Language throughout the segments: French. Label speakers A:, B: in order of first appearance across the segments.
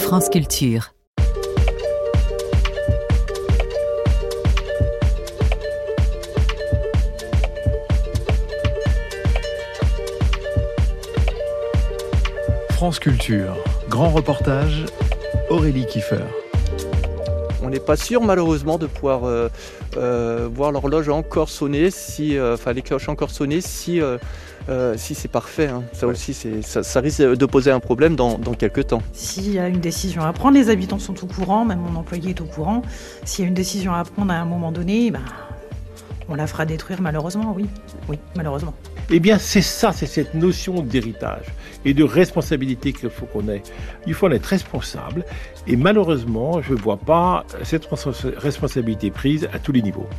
A: France Culture.
B: France Culture, grand reportage, Aurélie Kiefer.
C: On n'est pas sûr malheureusement de pouvoir voir l'horloge encore sonner, les cloches encore sonner si c'est parfait. Hein. Ça aussi, ça risque de poser un problème dans quelques temps.
D: S'il y a une décision à prendre, les habitants sont au courant, même mon employé est au courant. S'il y a une décision à prendre à un moment donné, on la fera détruire malheureusement, oui, malheureusement.
E: Eh bien, c'est cette notion d'héritage et de responsabilité qu'il faut qu'on ait. Il faut en être responsable et malheureusement, je ne vois pas cette responsabilité prise à tous les niveaux.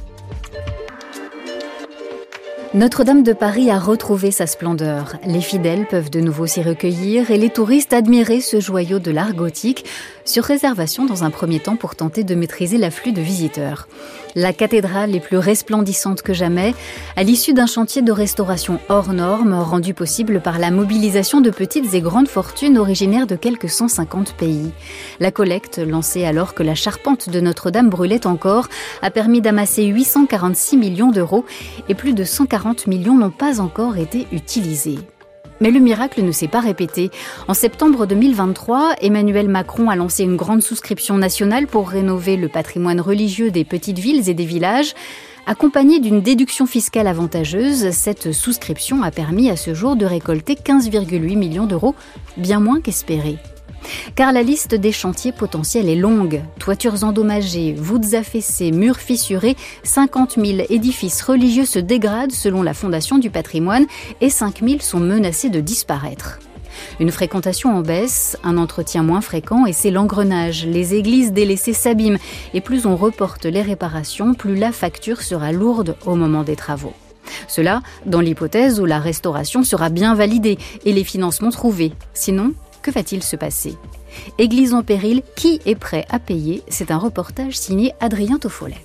F: Notre-Dame de Paris a retrouvé sa splendeur. Les fidèles peuvent de nouveau s'y recueillir et les touristes admirer ce joyau de l'art gothique, sur réservation dans un premier temps pour tenter de maîtriser l'afflux de visiteurs. La cathédrale est plus resplendissante que jamais, à l'issue d'un chantier de restauration hors norme, rendu possible par la mobilisation de petites et grandes fortunes originaires de quelques 150 pays. La collecte, lancée alors que la charpente de Notre-Dame brûlait encore, a permis d'amasser 846 millions d'euros et plus de 140 millions n'ont pas encore été utilisés. Mais le miracle ne s'est pas répété. En septembre 2023, Emmanuel Macron a lancé une grande souscription nationale pour rénover le patrimoine religieux des petites villes et des villages. Accompagnée d'une déduction fiscale avantageuse, cette souscription a permis à ce jour de récolter 15,8 millions d'euros, bien moins qu'espéré. Car la liste des chantiers potentiels est longue. Toitures endommagées, voûtes affaissées, murs fissurés, 50 000 édifices religieux se dégradent selon la Fondation du patrimoine et 5 000 sont menacés de disparaître. Une fréquentation en baisse, un entretien moins fréquent et c'est l'engrenage. Les églises délaissées s'abîment et plus on reporte les réparations, plus la facture sera lourde au moment des travaux. Cela dans l'hypothèse où la restauration sera bien validée et les financements trouvés. Sinon, que va-t-il se passer ? Église en péril, qui est prêt à payer ? C'est un reportage signé Adrien Toffollet.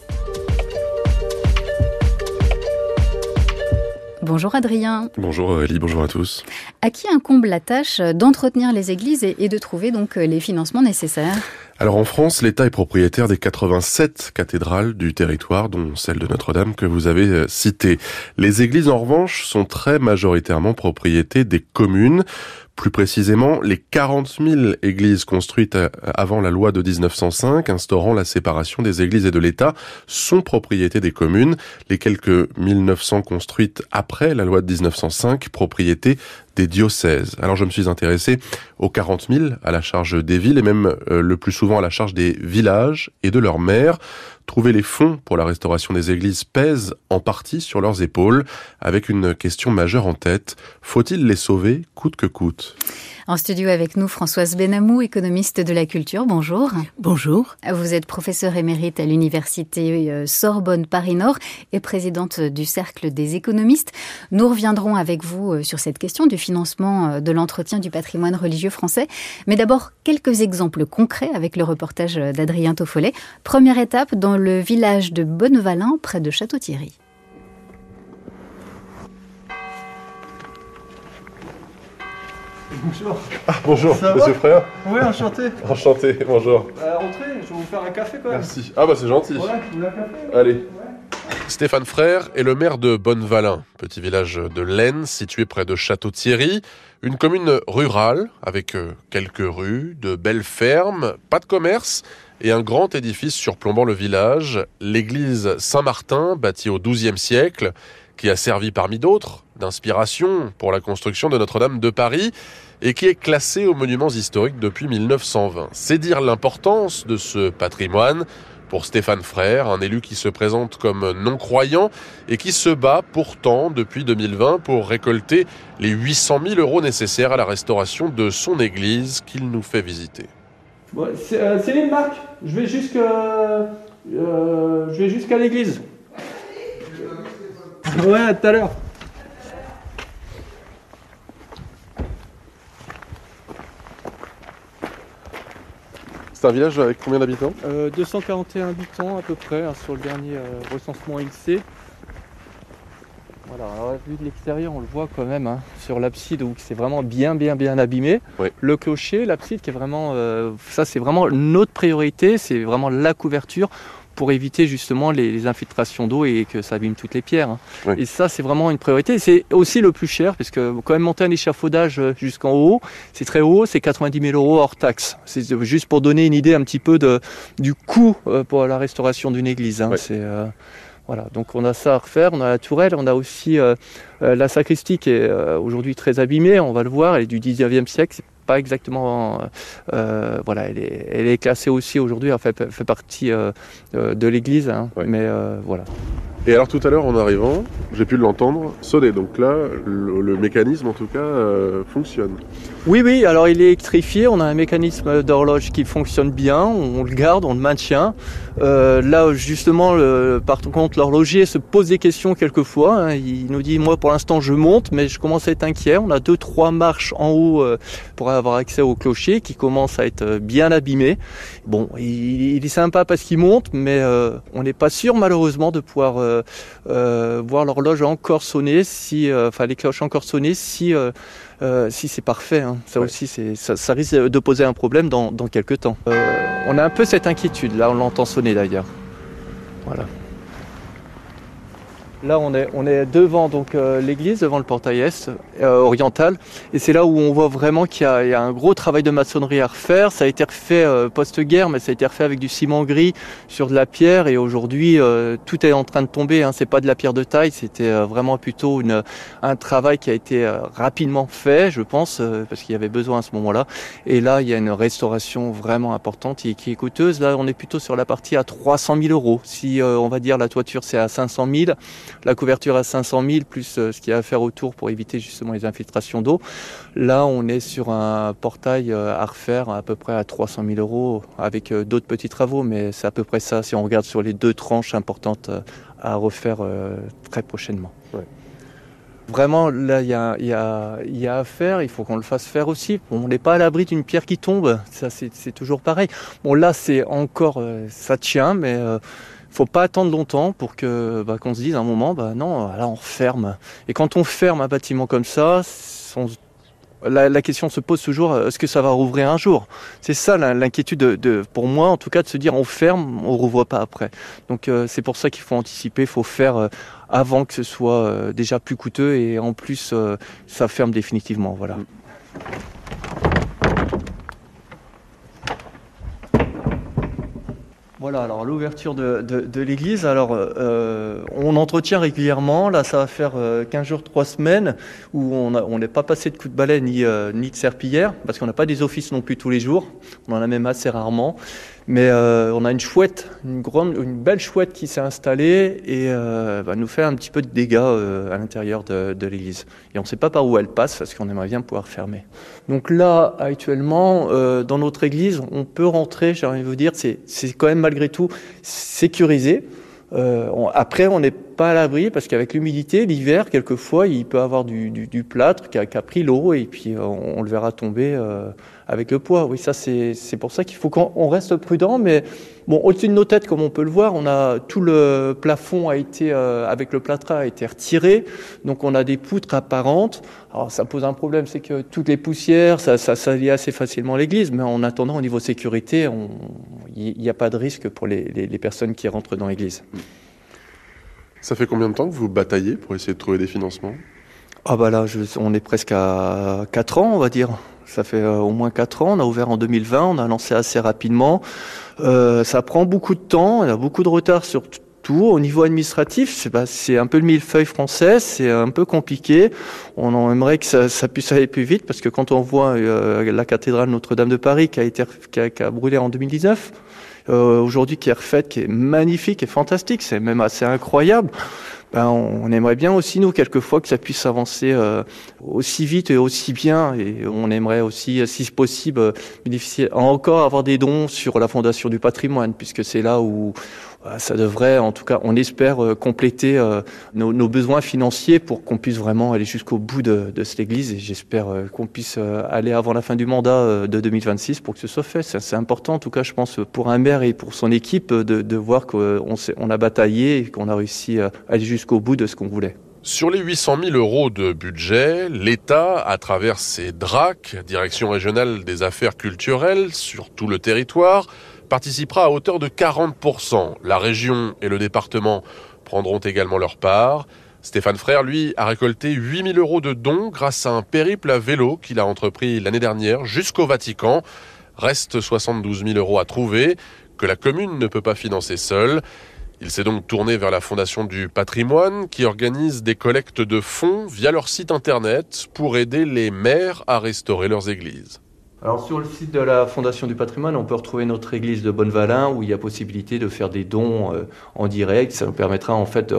F: Bonjour Adrien.
G: Bonjour Aurélie, bonjour à tous.
F: À qui incombe la tâche d'entretenir les églises et de trouver donc les financements nécessaires ?
G: Alors en France, l'État est propriétaire des 87 cathédrales du territoire, dont celle de Notre-Dame que vous avez citée. Les églises en revanche sont très majoritairement propriété des communes. Plus précisément, les 40 000 églises construites avant la loi de 1905, instaurant la séparation des églises et de l'État, sont propriété des communes. Les quelques 1900 construites après la loi de 1905, propriété des diocèses. Alors je me suis intéressé aux 40 000 à la charge des villes et même le plus souvent à la charge des villages et de leurs maires. Trouver les fonds pour la restauration des églises pèse en partie sur leurs épaules, avec une question majeure en tête. Faut-il les sauver coûte que coûte ?
F: En studio avec nous, Françoise Benamou, économiste de la culture. Bonjour.
H: Bonjour.
F: Vous êtes professeure émérite à l'université Sorbonne Paris-Nord et présidente du Cercle des économistes. Nous reviendrons avec vous sur cette question du financement de l'entretien du patrimoine religieux français. Mais d'abord, quelques exemples concrets avec le reportage d'Adrien Toffollet. Première étape dans le village de Bonnevalin, près de Château-Thierry.
C: Bonjour.
G: Ah, bonjour,
C: Ça
G: monsieur
C: va
G: Frère.
C: Oui, enchanté.
G: Enchanté, bonjour.
C: Entrez, je vais vous faire un café quand même.
G: Merci. Ah bah c'est gentil.
C: Ouais, vous voulez un café ?
G: Allez.
C: Ouais.
G: Stéphane Frère est le maire de Bonnevalin, petit village de l'Aisne situé près de Château-Thierry. Une commune rurale avec quelques rues, de belles fermes, pas de commerce et un grand édifice surplombant le village, l'église Saint-Martin, bâtie au XIIe siècle, qui a servi parmi d'autres d'inspiration pour la construction de Notre-Dame de Paris et qui est classée aux monuments historiques depuis 1920. C'est dire l'importance de ce patrimoine pour Stéphane Frère, un élu qui se présente comme non-croyant et qui se bat pourtant depuis 2020 pour récolter les 800 000 euros nécessaires à la restauration de son église qu'il nous fait visiter.
C: Bon, Céline, Marc, je vais jusqu'à l'église. Ouais, à tout à l'heure.
G: C'est un village avec combien d'habitants ?
C: 241 habitants à peu près, sur le dernier recensement INSEE. Voilà, alors, à la vue de l'extérieur, on le voit quand même sur l'abside où c'est vraiment bien abîmé.
G: Oui.
C: Le clocher, l'abside qui est vraiment, ça c'est vraiment notre priorité, c'est vraiment la couverture pour éviter justement les infiltrations d'eau et que ça abîme toutes les pierres.
G: Oui.
C: Et ça c'est vraiment une priorité. C'est aussi le plus cher parce que quand même monter un échafaudage jusqu'en haut, c'est très haut, c'est 90 000 € hors taxe. C'est juste pour donner une idée un petit peu du coût pour la restauration d'une église.
G: Oui.
C: Voilà, donc on a ça à refaire, on a la tourelle, on a aussi la sacristie qui est aujourd'hui très abîmée, on va le voir, elle est du 19e siècle, c'est pas exactement... voilà, elle est classée aussi aujourd'hui, elle fait partie de l'église,
G: Ouais.
C: mais voilà.
G: Et alors tout à l'heure en arrivant, j'ai pu l'entendre sonner, donc là le mécanisme en tout cas fonctionne.
C: Oui, alors il est électrifié, on a un mécanisme d'horloge qui fonctionne bien, on le garde, on le maintient. Là justement, par contre l'horloger se pose des questions quelquefois, il nous dit moi pour l'instant je monte mais je commence à être inquiet, on a 2-3 marches en haut pour avoir accès au clocher qui commence à être bien abîmé. Bon, il est sympa parce qu'il monte mais on n'est pas sûr malheureusement de pouvoir voir l'horloge encore sonner, les cloches encore sonner si c'est parfait. Ça
G: Ouais.
C: aussi, ça risque de poser un problème dans quelques temps. On a un peu cette inquiétude, là on l'entend sonner d'ailleurs. Voilà. Là on est devant donc l'église, devant le portail est oriental, et c'est là où on voit vraiment qu'il y a un gros travail de maçonnerie à refaire. Ça a été refait post-guerre, mais ça a été refait avec du ciment gris sur de la pierre, et aujourd'hui tout est en train de tomber. C'est pas de la pierre de taille, c'était vraiment plutôt un travail qui a été rapidement fait, je pense, parce qu'il y avait besoin à ce moment-là. Et là il y a une restauration vraiment importante et qui est coûteuse. Là on est plutôt sur la partie à 300 000 €. Si on va dire la toiture c'est à 500 000, la couverture à 500 000, plus ce qu'il y a à faire autour pour éviter justement les infiltrations d'eau. Là, on est sur un portail à refaire à peu près à 300 000 € avec d'autres petits travaux, mais c'est à peu près ça si on regarde sur les 2 tranches importantes à refaire très prochainement.
G: Ouais.
C: Vraiment, là, il y a à faire, il faut qu'on le fasse faire aussi. On n'est pas à l'abri d'une pierre qui tombe, ça c'est toujours pareil. Bon, là, c'est encore, ça tient, mais... faut pas attendre longtemps pour qu'on se dise à un moment, non, là on referme. Et quand on ferme un bâtiment comme ça, la question se pose toujours, est-ce que ça va rouvrir un jour ? C'est ça l'inquiétude pour moi, en tout cas, de se dire on ferme, on rouvre pas après. Donc c'est pour ça qu'il faut anticiper, il faut faire avant que ce soit déjà plus coûteux et en plus ça ferme définitivement. Voilà. Voilà, alors l'ouverture de l'église, alors on entretient régulièrement, là ça va faire 15 jours, 3 semaines, où on n'est pas passé de coup de balai ni de serpillière, parce qu'on n'a pas des offices non plus tous les jours, on en a même assez rarement, mais on a une belle chouette qui s'est installée et nous fait un petit peu de dégâts à l'intérieur de l'église. Et on ne sait pas par où elle passe, parce qu'on aimerait bien pouvoir fermer. Donc là, actuellement, dans notre église, on peut rentrer, j'ai envie de vous dire, c'est quand même malgré tout sécurisé. Après, on n'est pas à l'abri parce qu'avec l'humidité, l'hiver, quelquefois, il peut y avoir du plâtre qui a pris l'eau et puis on le verra tomber avec le poids. Oui, ça c'est pour ça qu'il faut qu'on reste prudent. Mais bon, au-dessus de nos têtes, comme on peut le voir, on a tout le plafond a été avec le plâtras a été retiré, donc on a des poutres apparentes. Alors ça pose un problème, c'est que toutes les poussières, ça salit assez facilement l'église. Mais en attendant, au niveau sécurité, il n'y a pas de risque pour les personnes qui rentrent dans l'église.
G: Ça fait combien de temps que vous bataillez pour essayer de trouver des financements ?
C: Là, on est presque à 4 ans, on va dire. Ça fait au moins 4 ans. On a ouvert en 2020, on a lancé assez rapidement. Ça prend beaucoup de temps, il y a beaucoup de retard sur tout. Au niveau administratif, c'est un peu le millefeuille français, c'est un peu compliqué. On aimerait que ça puisse aller plus vite, parce que quand on voit la cathédrale Notre-Dame de Paris qui a brûlé en 2019, aujourd'hui qui est refaite, qui est magnifique et fantastique, c'est même assez incroyable. On aimerait bien aussi, nous, quelquefois, que ça puisse avancer aussi vite et aussi bien. Et on aimerait aussi, si possible, bénéficier encore avoir des dons sur la Fondation du patrimoine, puisque c'est là où ça devrait, en tout cas, on espère compléter nos besoins financiers pour qu'on puisse vraiment aller jusqu'au bout de cette église. Et j'espère qu'on puisse aller avant la fin du mandat de 2026 pour que ce soit fait. C'est important, en tout cas, je pense, pour un maire et pour son équipe de voir qu'on a bataillé et qu'on a réussi à aller jusqu'au bout de ce qu'on voulait.
G: Sur les 800 000 € de budget, l'État, à travers ses DRAC, Direction régionale des affaires culturelles, sur tout le territoire, participera à hauteur de 40%. La région et le département prendront également leur part. Stéphane Frère, lui, a récolté 8 000 € de dons grâce à un périple à vélo qu'il a entrepris l'année dernière jusqu'au Vatican. Reste 72 000 € à trouver, que la commune ne peut pas financer seule. Il s'est donc tourné vers la Fondation du Patrimoine qui organise des collectes de fonds via leur site internet pour aider les maires à restaurer leurs églises.
C: Alors sur le site de la Fondation du Patrimoine, on peut retrouver notre église de Bonnevalin où il y a possibilité de faire des dons en direct. Ça nous permettra en fait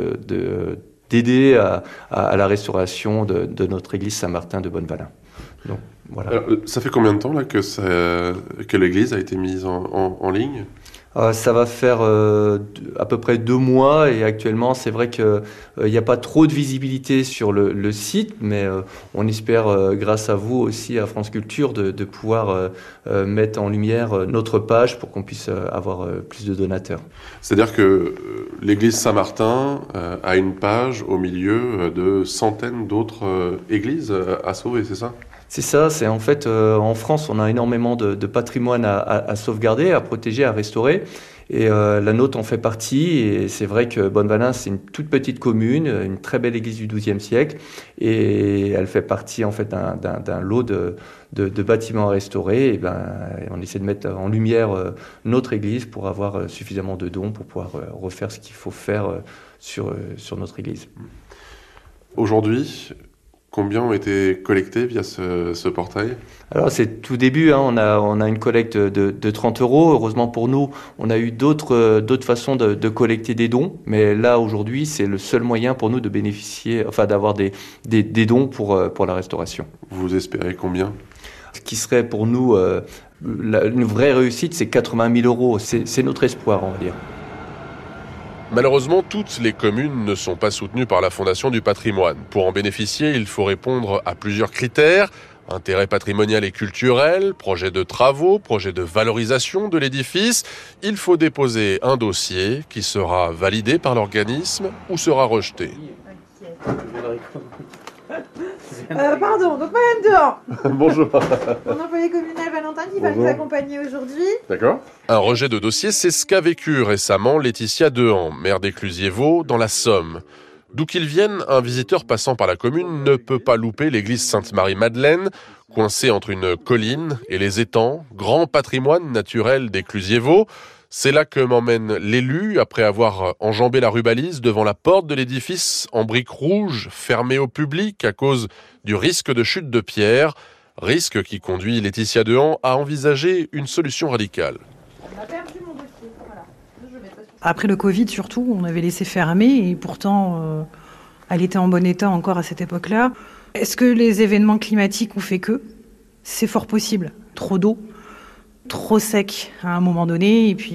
C: d'aider à la restauration de notre église Saint-Martin de Bonnevalin. Donc, voilà.
G: Alors, ça fait combien de temps là, que l'église a été mise en ligne ?
C: Ça va faire à peu près 2 mois et actuellement c'est vrai qu'il n'y a pas trop de visibilité sur le site, mais on espère grâce à vous aussi à France Culture de pouvoir mettre en lumière notre page pour qu'on puisse avoir plus de donateurs.
G: C'est-à-dire que l'église Saint-Martin a une page au milieu de centaines d'autres églises à sauver, c'est ça ?
C: C'est ça, c'est en fait en France on a énormément de patrimoine à sauvegarder, à protéger, à restaurer et la nôtre en fait partie et c'est vrai que Bonnevalin c'est une toute petite commune, une très belle église du XIIe siècle et elle fait partie en fait d'un lot de bâtiments à restaurer et on essaie de mettre en lumière notre église pour avoir suffisamment de dons pour pouvoir refaire ce qu'il faut faire sur notre église.
G: Aujourd'hui, combien ont été collectés via ce portail ?
C: Alors c'est tout début, on a une collecte de 30 €. Heureusement pour nous, on a eu d'autres façons de collecter des dons. Mais là aujourd'hui, c'est le seul moyen pour nous de bénéficier, enfin d'avoir des dons pour la restauration.
G: Vous espérez combien ?
C: Ce qui serait pour nous une vraie réussite, c'est 80 000 €. C'est notre espoir, on va dire.
G: Malheureusement, toutes les communes ne sont pas soutenues par la Fondation du Patrimoine. Pour en bénéficier, il faut répondre à plusieurs critères. Intérêt patrimonial et culturel, projet de travaux, projet de valorisation de l'édifice. Il faut déposer un dossier qui sera validé par l'organisme ou sera rejeté.
A: Pardon, donc Madame Dehors.
G: Bonjour.
A: Mon employé communal Valentin qui va nous accompagner aujourd'hui.
G: D'accord. Un rejet de dossier, c'est ce qu'a vécu récemment Laetitia Dehan, maire d'Éclusiers-Vaux, dans la Somme. D'où qu'il vienne, un visiteur passant par la commune ne peut pas louper l'église Sainte-Marie-Madeleine, coincée entre une colline et les étangs, grand patrimoine naturel d'Éclusiers-Vaux. C'est là que m'emmène l'élu, après avoir enjambé la rubalise devant la porte de l'édifice en briques rouges, fermée au public à cause du risque de chute de pierre, risque qui conduit Laetitia Dehan à envisager une solution radicale.
A: On a perdu mon dossier, voilà.
D: Après le Covid surtout, on avait laissé fermer et pourtant elle était en bon état encore à cette époque-là. Est-ce que les événements climatiques ont fait que ? C'est fort possible. Trop d'eau, trop sec à un moment donné et puis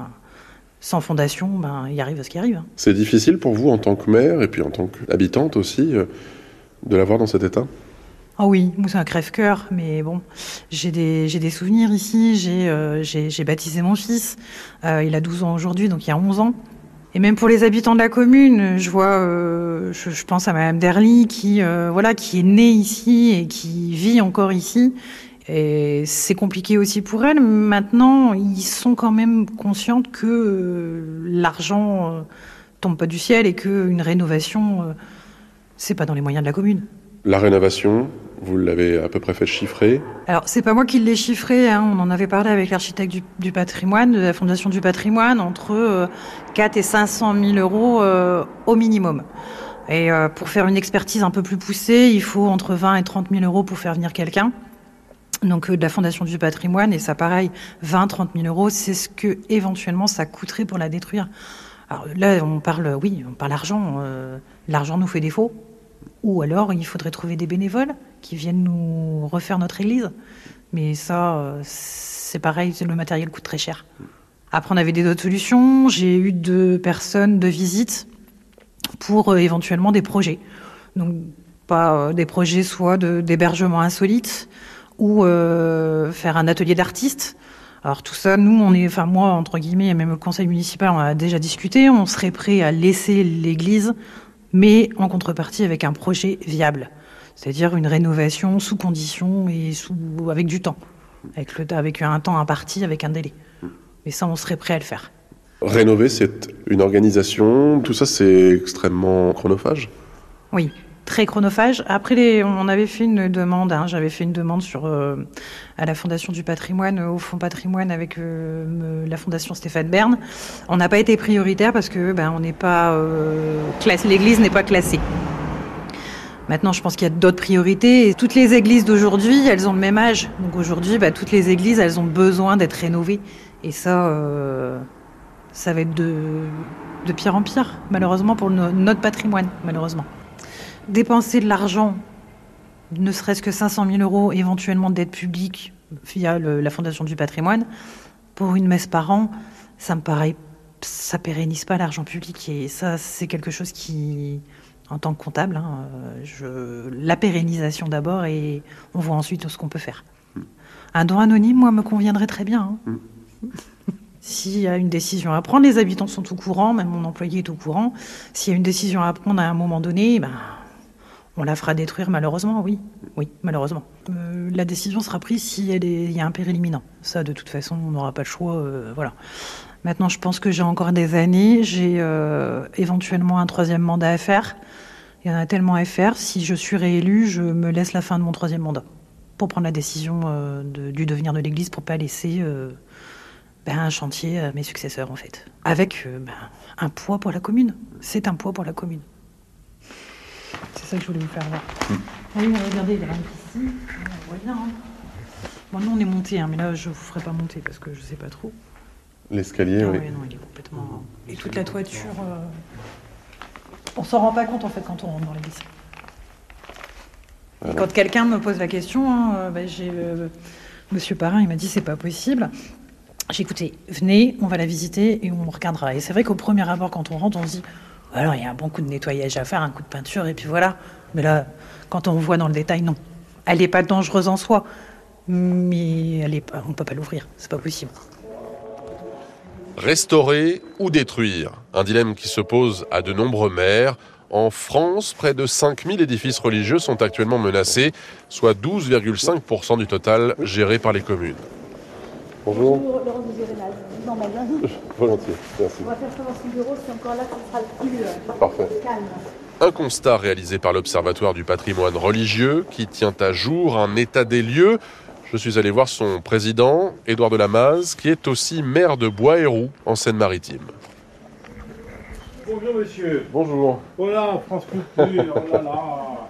D: sans fondation, il arrive ce qui arrive.
G: C'est difficile pour vous en tant que maire et puis en tant qu'habitante aussi de l'avoir dans cet état ?
D: Ah oui, moi c'est un crève-cœur, mais bon, j'ai des souvenirs ici, j'ai baptisé mon fils, il a 12 ans aujourd'hui, donc il y a 11 ans. Et même pour les habitants de la commune, je vois, je pense à Madame Derly qui est née ici et qui vit encore ici. Et c'est compliqué aussi pour elle. Maintenant, ils sont quand même conscients que l'argent tombe pas du ciel et qu'une rénovation, c'est pas dans les moyens de la commune.
G: La rénovation, vous l'avez à peu près fait chiffrer ?
D: Alors, c'est pas moi qui l'ai chiffré, on en avait parlé avec l'architecte du patrimoine, de la Fondation du Patrimoine, entre 4 et 500 000 € au minimum. Et pour faire une expertise un peu plus poussée, il faut entre 20 et 30 000 € pour faire venir quelqu'un. Donc de la Fondation du Patrimoine, et ça pareil, 20-30 000 €, c'est ce que éventuellement ça coûterait pour la détruire. Alors là, on parle argent, l'argent nous fait défaut. Ou alors, il faudrait trouver des bénévoles qui viennent nous refaire notre église. Mais ça, c'est pareil, le matériel coûte très cher. Après, on avait d'autres solutions. J'ai eu 2 personnes de visite pour éventuellement des projets. Donc, pas des projets soit d'hébergement insolite ou faire un atelier d'artistes. Alors tout ça, nous, moi, entre guillemets, et même le conseil municipal, on a déjà discuté. On serait prêt à laisser l'église mais en contrepartie avec un projet viable. C'est-à-dire une rénovation sous conditions et avec du temps, avec un temps imparti, avec un délai. Mais ça, on serait prêt à le faire.
G: Rénover, c'est une organisation, tout ça c'est extrêmement chronophage.
D: Oui, très chronophage. Après, on avait fait une demande, j'avais fait une demande à la Fondation du patrimoine, au Fonds patrimoine avec la Fondation Stéphane Bern. On n'a pas été prioritaire parce que on n'est pas l'église n'est pas classée. Maintenant, je pense qu'il y a d'autres priorités. Et toutes les églises d'aujourd'hui, elles ont le même âge. Donc aujourd'hui, toutes les églises, elles ont besoin d'être rénovées. Et ça va être de pire en pire, malheureusement, pour notre patrimoine, malheureusement. Dépenser de l'argent, ne serait-ce que 500 000 € éventuellement d'aide publique via la Fondation du patrimoine, pour une messe par an, ça me paraît, ça pérennise pas l'argent public. Et ça, c'est quelque chose qui, en tant que comptable, la pérennisation d'abord et on voit ensuite ce qu'on peut faire. Un don anonyme, moi, me conviendrait très bien. S'il y a une décision à prendre, les habitants sont au courant, même mon employé est au courant. S'il y a une décision à prendre à un moment donné, on la fera détruire malheureusement, oui, malheureusement. La décision sera prise s'il y a un péril imminent. Ça, de toute façon, on n'aura pas le choix, voilà. Maintenant, je pense que j'ai encore des années. J'ai éventuellement un 3e mandat à faire. Il y en a tellement à faire. Si je suis réélue, je me laisse la fin de mon 3e mandat pour prendre la décision du devenir de l'Église, pour pas laisser un chantier à mes successeurs, en fait. Avec un poids pour la commune. C'est un poids pour la commune. C'est ça que je voulais vous faire voir. Oui, regardez, il y a un ici. On voit bien. Bon, nous, on est monté, mais là, je ne vous ferai pas monter parce que je ne sais pas trop.
G: L'escalier, oui.
D: Ouais, non, il est complètement... Et toute la toiture... On s'en rend pas compte, en fait, quand on rentre dans l'église. Voilà. Quand quelqu'un me pose la question, j'ai... Monsieur Parrain, il m'a dit, c'est pas possible. J'ai écouté, venez, on va la visiter et on regardera. Et c'est vrai qu'au premier abord, quand on rentre, on se dit... Alors, il y a un bon coup de nettoyage à faire, un coup de peinture, et puis voilà. Mais là, quand on voit dans le détail, non. Elle n'est pas dangereuse en soi, mais on ne peut pas l'ouvrir. C'est pas possible.
G: Restaurer ou détruire ? Un dilemme qui se pose à de nombreux maires. En France, près de 5000 édifices religieux sont actuellement menacés, soit 12,5% du total géré par les communes. Bonjour.
A: Bonjour, Laurence de Gérénal.
G: Volontiers, merci.
A: On va faire savoir si le bureau, c'est encore là, ça sera le plus
G: Parfait.
A: Calme.
G: Un constat réalisé par l'Observatoire du patrimoine religieux qui tient à jour un état des lieux. Je suis allé voir son président, Édouard de Lamaze, qui est aussi maire de Bois-Héroux, en Seine-Maritime.
E: Bonjour monsieur.
G: Bonjour.
E: Voilà, France Culture, oh là là.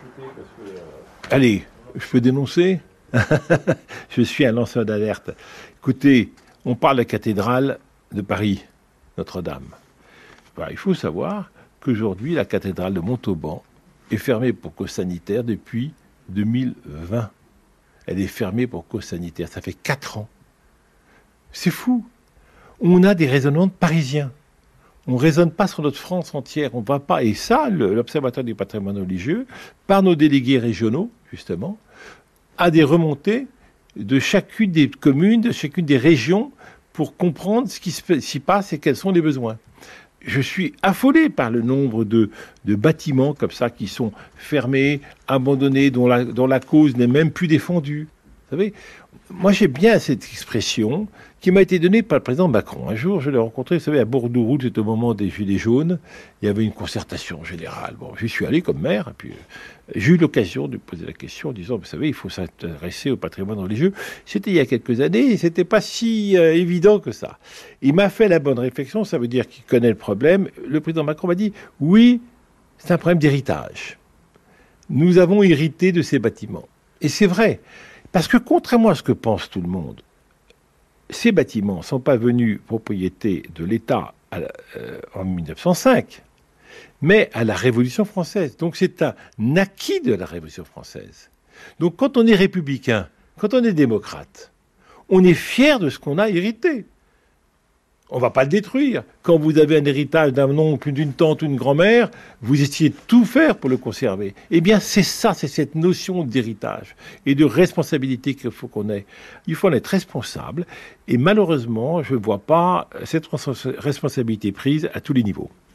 E: Allez, je peux dénoncer ? Je suis un lanceur d'alerte. Écoutez, on parle de la cathédrale de Paris, Notre-Dame. Il faut savoir qu'aujourd'hui, la cathédrale de Montauban est fermée pour cause sanitaire depuis 2020. Elle est fermée pour cause sanitaire. Ça fait 4 ans. C'est fou. On a des raisonnements de Parisiens. On ne raisonne pas sur notre France entière. On va pas. Et ça, l'Observatoire du patrimoine religieux, par nos délégués régionaux, justement, a des remontées de chacune des communes, de chacune des régions, pour comprendre ce qui s'y passe et quels sont les besoins. Je suis affolé par le nombre de bâtiments comme ça qui sont fermés, abandonnés, dont la cause n'est même plus défendue. Vous savez, moi j'ai bien cette expression qui m'a été donnée par le président Macron. Un jour, je l'ai rencontré, vous savez, à Bordeaux-Route, c'était au moment des Gilets jaunes. Il y avait une concertation générale. Bon, j'y suis allé comme maire, et puis j'ai eu l'occasion de poser la question en disant, vous savez, il faut s'intéresser au patrimoine religieux. C'était il y a quelques années, et c'était pas si évident que ça. Il m'a fait la bonne réflexion, ça veut dire qu'il connaît le problème. Le président Macron m'a dit, oui, c'est un problème d'héritage. Nous avons hérité de ces bâtiments. Et c'est vrai, parce que contrairement à ce que pense tout le monde, ces bâtiments ne sont pas venus propriété de l'État en 1905, mais à la Révolution française. Donc c'est un acquis de la Révolution française. Donc quand on est républicain, quand on est démocrate, on est fier de ce qu'on a hérité. On ne va pas le détruire. Quand vous avez un héritage d'un oncle, d'une tante ou d'une grand-mère, vous essayez de tout faire pour le conserver. Eh bien, c'est ça, c'est cette notion d'héritage et de responsabilité qu'il faut qu'on ait. Il faut en être responsable. Et malheureusement, je ne vois pas cette responsabilité prise à tous les niveaux.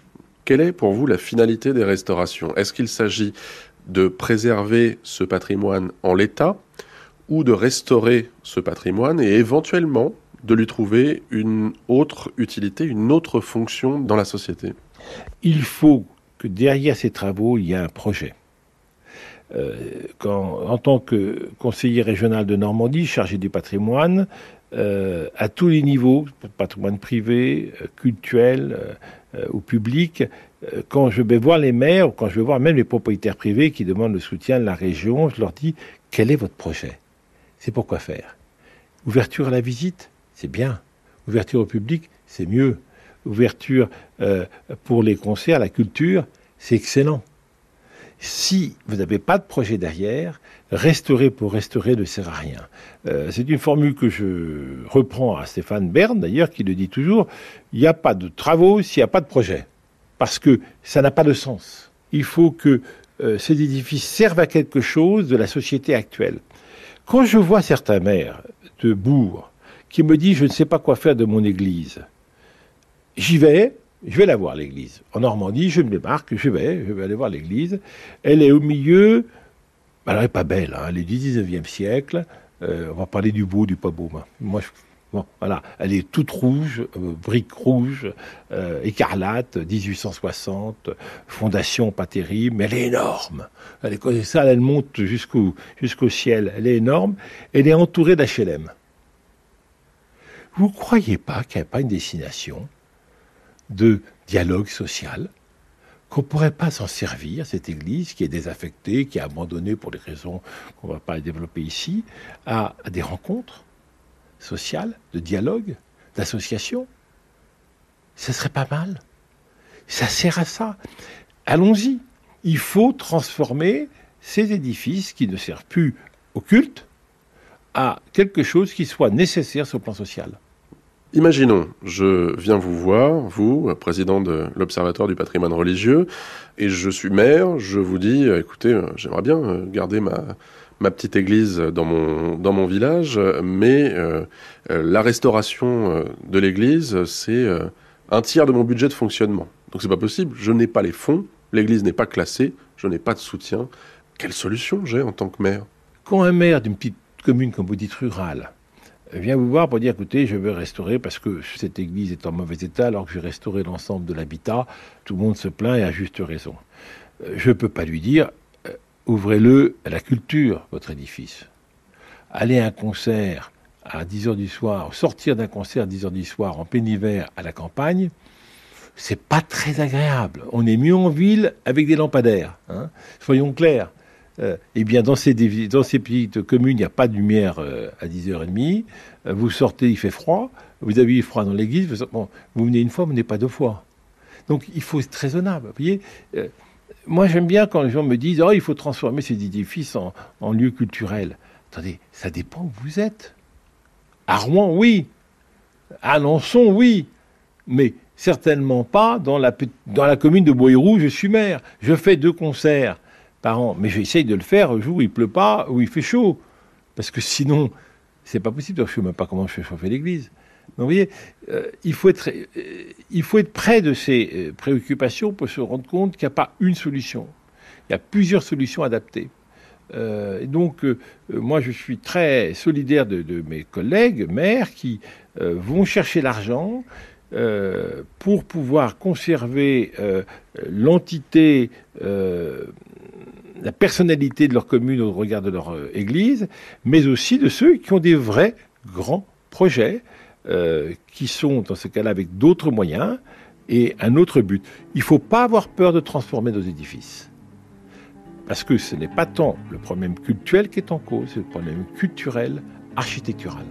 G: Quelle est pour vous la finalité des restaurations? Est-ce qu'il s'agit de préserver ce patrimoine en l'état ou de restaurer ce patrimoine et éventuellement de lui trouver une autre utilité, une autre fonction dans la société?
E: Il faut que derrière ces travaux, il y ait un projet. En tant que conseiller régional de Normandie, chargé du patrimoine, à tous les niveaux, patrimoine privé, culturel ou public, quand je vais voir les maires, ou quand je vais voir même les propriétaires privés qui demandent le soutien de la région, je leur dis, quel est votre projet? C'est pour quoi faire? Ouverture à la visite, c'est bien. Ouverture au public, c'est mieux. Ouverture pour les concerts, la culture, c'est excellent. Si vous n'avez pas de projet derrière, restaurer pour restaurer ne sert à rien. C'est une formule que je reprends à Stéphane Bern, d'ailleurs, qui le dit toujours, il n'y a pas de travaux s'il n'y a pas de projet. Parce que ça n'a pas de sens. Il faut que ces édifices servent à quelque chose de la société actuelle. Quand je vois certains maires de bourg qui me disent « je ne sais pas quoi faire de mon église », j'y vais. Je vais la voir, l'église. En Normandie, je me démarque, je vais aller voir l'église. Elle est au milieu, elle n'est pas belle, hein, elle est du 19e siècle. On va parler du beau, du pas beau. Voilà. Elle est toute rouge, brique rouge, écarlate, 1860, fondation pas terrible, mais elle est énorme. Elle est comme ça, elle monte jusqu'au ciel. Elle est énorme. Elle est entourée d'HLM. Vous ne croyez pas qu'il n'y a pas une destination de dialogue social, qu'on ne pourrait pas s'en servir, cette église qui est désaffectée, qui est abandonnée pour des raisons qu'on ne va pas développer ici, à des rencontres sociales, de dialogue, d'association? Ça serait pas mal. Ça sert à ça. Allons-y. Il faut transformer ces édifices qui ne servent plus au culte à quelque chose qui soit nécessaire sur le plan social.
G: Imaginons, je viens vous voir, vous, président de l'Observatoire du patrimoine religieux, et je suis maire, je vous dis, écoutez, j'aimerais bien garder ma petite église dans mon village, mais la restauration de l'église, c'est un tiers de mon budget de fonctionnement. Donc c'est pas possible, je n'ai pas les fonds, l'église n'est pas classée, je n'ai pas de soutien. Quelle solution j'ai en tant que maire?
E: Quand un maire d'une petite commune, comme vous dites, rurale, vient vous voir pour dire, écoutez, je veux restaurer parce que cette église est en mauvais état alors que je vais restaurer l'ensemble de l'habitat. Tout le monde se plaint et à juste raison. Je ne peux pas lui dire, ouvrez-le à la culture, votre édifice. Allez à un concert à 10h du soir, sortir d'un concert à 10h du soir en plein hiver à la campagne, c'est pas très agréable. On est mieux en ville avec des lampadaires, hein. Soyons clairs. Eh bien, dans ces petites communes, il n'y a pas de lumière à 10h30. Vous sortez, il fait froid. Vous avez eu froid dans l'église. Vous venez une fois, vous venez pas deux fois. Donc, il faut être raisonnable. Vous voyez, moi, j'aime bien quand les gens me disent « Oh, il faut transformer ces édifices en lieu culturel. » Attendez, ça dépend où vous êtes. À Rouen, oui. À Alençon, oui. Mais certainement pas dans la commune de Boïroux, je suis maire. Je fais 2 concerts par an, mais j'essaye de le faire un jour où il pleut pas, où il fait chaud, parce que sinon, c'est pas possible. Je ne sais même pas comment je fais chauffer l'église. Donc, vous voyez, il faut être près de ces préoccupations pour se rendre compte qu'il n'y a pas une solution. Il y a plusieurs solutions adaptées. Donc, moi, je suis très solidaire de mes collègues maires qui vont chercher l'argent pour pouvoir conserver l'entité, la personnalité de leur commune au regard de leur église, mais aussi de ceux qui ont des vrais grands projets, qui sont dans ce cas-là avec d'autres moyens et un autre but. Il ne faut pas avoir peur de transformer nos édifices. Parce que ce n'est pas tant le problème cultuel qui est en cause, c'est le problème culturel, architectural.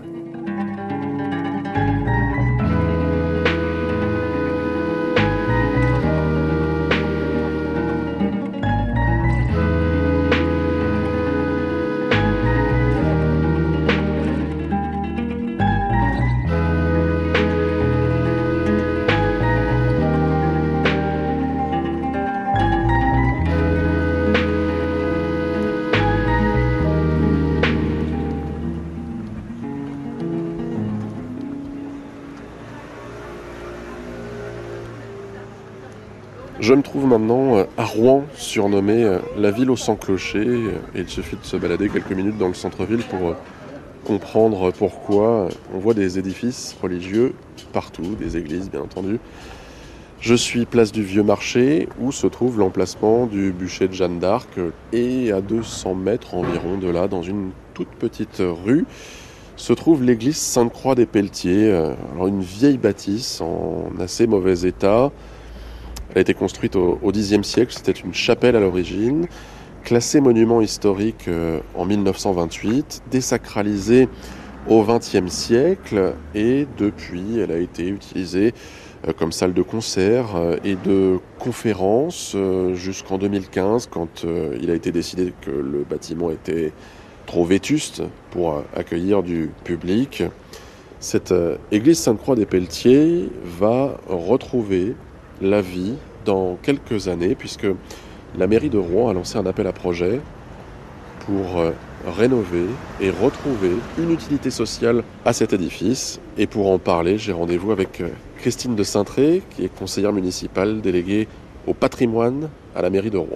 G: Je me trouve maintenant à Rouen, surnommée la ville aux 100 clochers. Et il suffit de se balader quelques minutes dans le centre-ville pour comprendre pourquoi on voit des édifices religieux partout, des églises bien entendu. Je suis place du Vieux Marché où se trouve l'emplacement du bûcher de Jeanne d'Arc et à 200 mètres environ de là, dans une toute petite rue, se trouve l'église Sainte-Croix des Pelletiers. Alors une vieille bâtisse en assez mauvais état. Elle a été construite au Xe siècle, c'était une chapelle à l'origine, classée monument historique en 1928, désacralisée au XXe siècle et depuis elle a été utilisée comme salle de concert et de conférence jusqu'en 2015 quand il a été décidé que le bâtiment était trop vétuste pour accueillir du public. Cette église Sainte-Croix des Pelletiers va retrouver la vie dans quelques années puisque la mairie de Rouen a lancé un appel à projet pour rénover et retrouver une utilité sociale à cet édifice. Et pour en parler, j'ai rendez-vous avec Christine de Saintré, qui est conseillère municipale déléguée au patrimoine à la mairie de Rouen.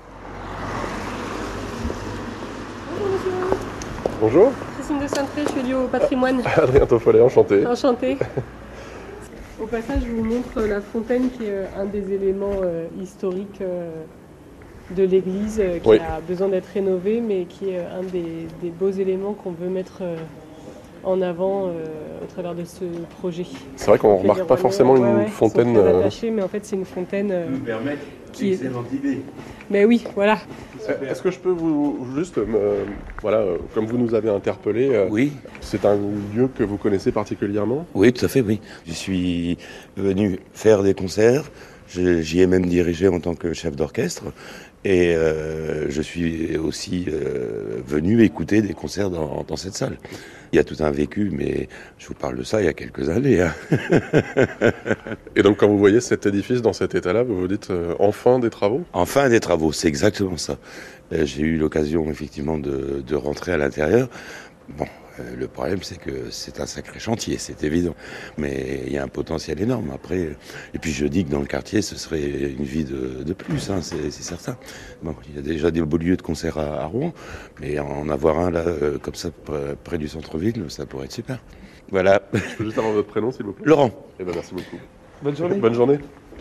G: Bonjour.
H: Christine de Saintré, je suis liée au patrimoine.
G: Adrien Toffolet, enchanté.
H: Enchanté. Au passage, je vous montre la fontaine qui est un des éléments historiques de l'église qui a besoin d'être rénovée, mais qui est un des beaux éléments qu'on veut mettre en avant au travers de ce projet.
G: C'est vrai qu'on ne remarque pas forcément une fontaine.
H: Sont très attachés, mais en fait, c'est une fontaine qui est excellente idée. Mais oui, voilà.
G: Est-ce que je peux vous juste, comme vous nous avez interpellé,
I: oui.
G: C'est un lieu que vous connaissez particulièrement ?
I: Oui, tout à fait, oui. Je suis venu faire des concerts. J'y ai même dirigé en tant que chef d'orchestre. Et je suis aussi venu écouter des concerts dans cette salle. Il y a tout un vécu, mais je vous parle de ça il y a quelques années. Hein.
G: Et donc quand vous voyez cet édifice dans cet état-là, vous vous dites enfin des travaux ?
I: Enfin des travaux, c'est exactement ça. J'ai eu l'occasion effectivement de rentrer à l'intérieur. Bon, le problème c'est que c'est un sacré chantier, c'est évident. Mais il y a un potentiel énorme après. Et puis je dis que dans le quartier, ce serait une vie de plus, hein, c'est certain. Bon, il y a déjà des beaux lieux de concert à Rouen, mais en avoir un là, comme ça, près du centre-ville, ça pourrait être super. Voilà.
G: Je peux juste avoir votre prénom, s'il vous plaît ?
I: Laurent.
G: Eh bien, merci beaucoup.
I: Bonne journée.
G: Bonne journée.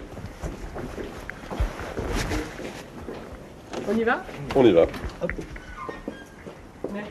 H: On y va ?
G: On y va.
H: Hop. Merci.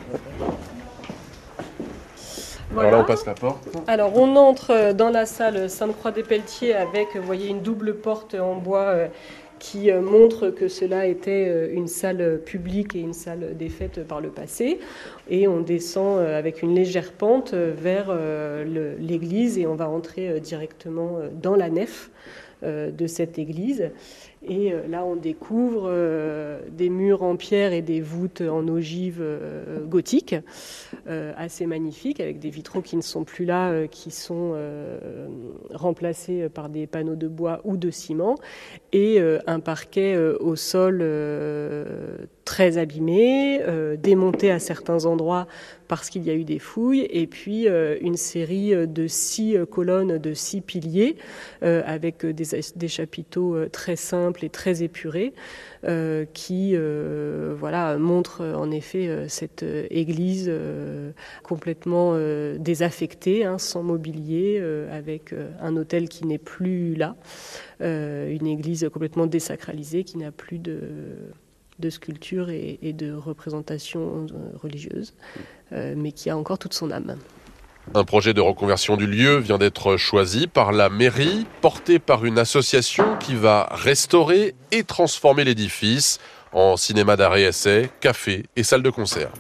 H: Voilà.
G: Alors là, on passe la porte.
H: Alors, on entre dans la salle Sainte-Croix des Pelletiers avec, vous voyez, une double porte en bois qui montre que cela était une salle publique et une salle des fêtes par le passé. Et on descend avec une légère pente vers l'église et on va entrer directement dans la nef de cette église. Et là, on découvre des murs en pierre et des voûtes en ogive gothiques, assez magnifiques, avec des vitraux qui ne sont plus là, qui sont remplacés par des panneaux de bois ou de ciment, et un parquet au sol très abîmé, démonté à certains endroits parce qu'il y a eu des fouilles, et puis une série de 6 colonnes, de 6 piliers, avec des chapiteaux très simples et très épurés, qui montrent en effet cette église complètement désaffectée, hein, sans mobilier, avec un autel qui n'est plus là, une église complètement désacralisée qui n'a plus de sculpture et de représentation religieuse, mais qui a encore toute son âme.
G: Un projet de reconversion du lieu vient d'être choisi par la mairie, porté par une association qui va restaurer et transformer l'édifice en cinéma d'arrêt-essai, café et salle de concert.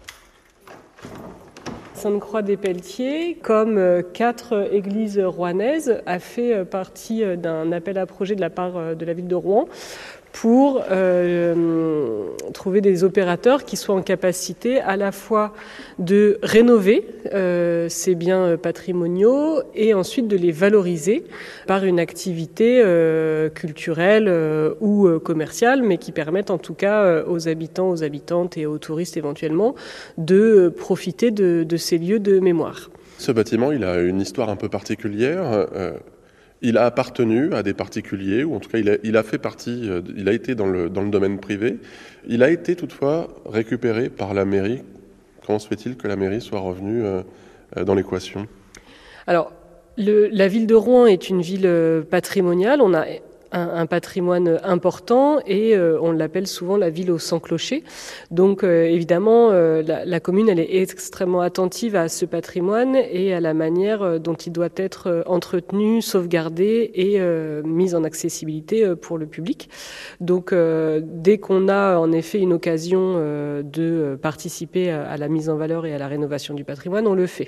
H: Sainte-Croix des Pelletiers, comme 4 églises rouennaises, a fait partie d'un appel à projet de la part de la ville de Rouen pour trouver des opérateurs qui soient en capacité à la fois de rénover ces biens patrimoniaux et ensuite de les valoriser par une activité culturelle ou commerciale, mais qui permette en tout cas aux habitants, aux habitantes et aux touristes éventuellement de profiter de ces lieux de mémoire.
G: Ce bâtiment, il a une histoire un peu particulière. Il a appartenu à des particuliers, ou en tout cas il a fait partie, il a été dans le domaine privé. Il a été toutefois récupéré par la mairie. Comment se fait-il que la mairie soit revenue dans l'équation ?
H: Alors, la ville de Rouen est une ville patrimoniale. On a un patrimoine important et on l'appelle souvent la ville aux 100 clochers. Donc évidemment, la commune elle est extrêmement attentive à ce patrimoine et à la manière dont il doit être entretenu, sauvegardé et mis en accessibilité pour le public. Donc dès qu'on a en effet une occasion de participer à la mise en valeur et à la rénovation du patrimoine, on le fait.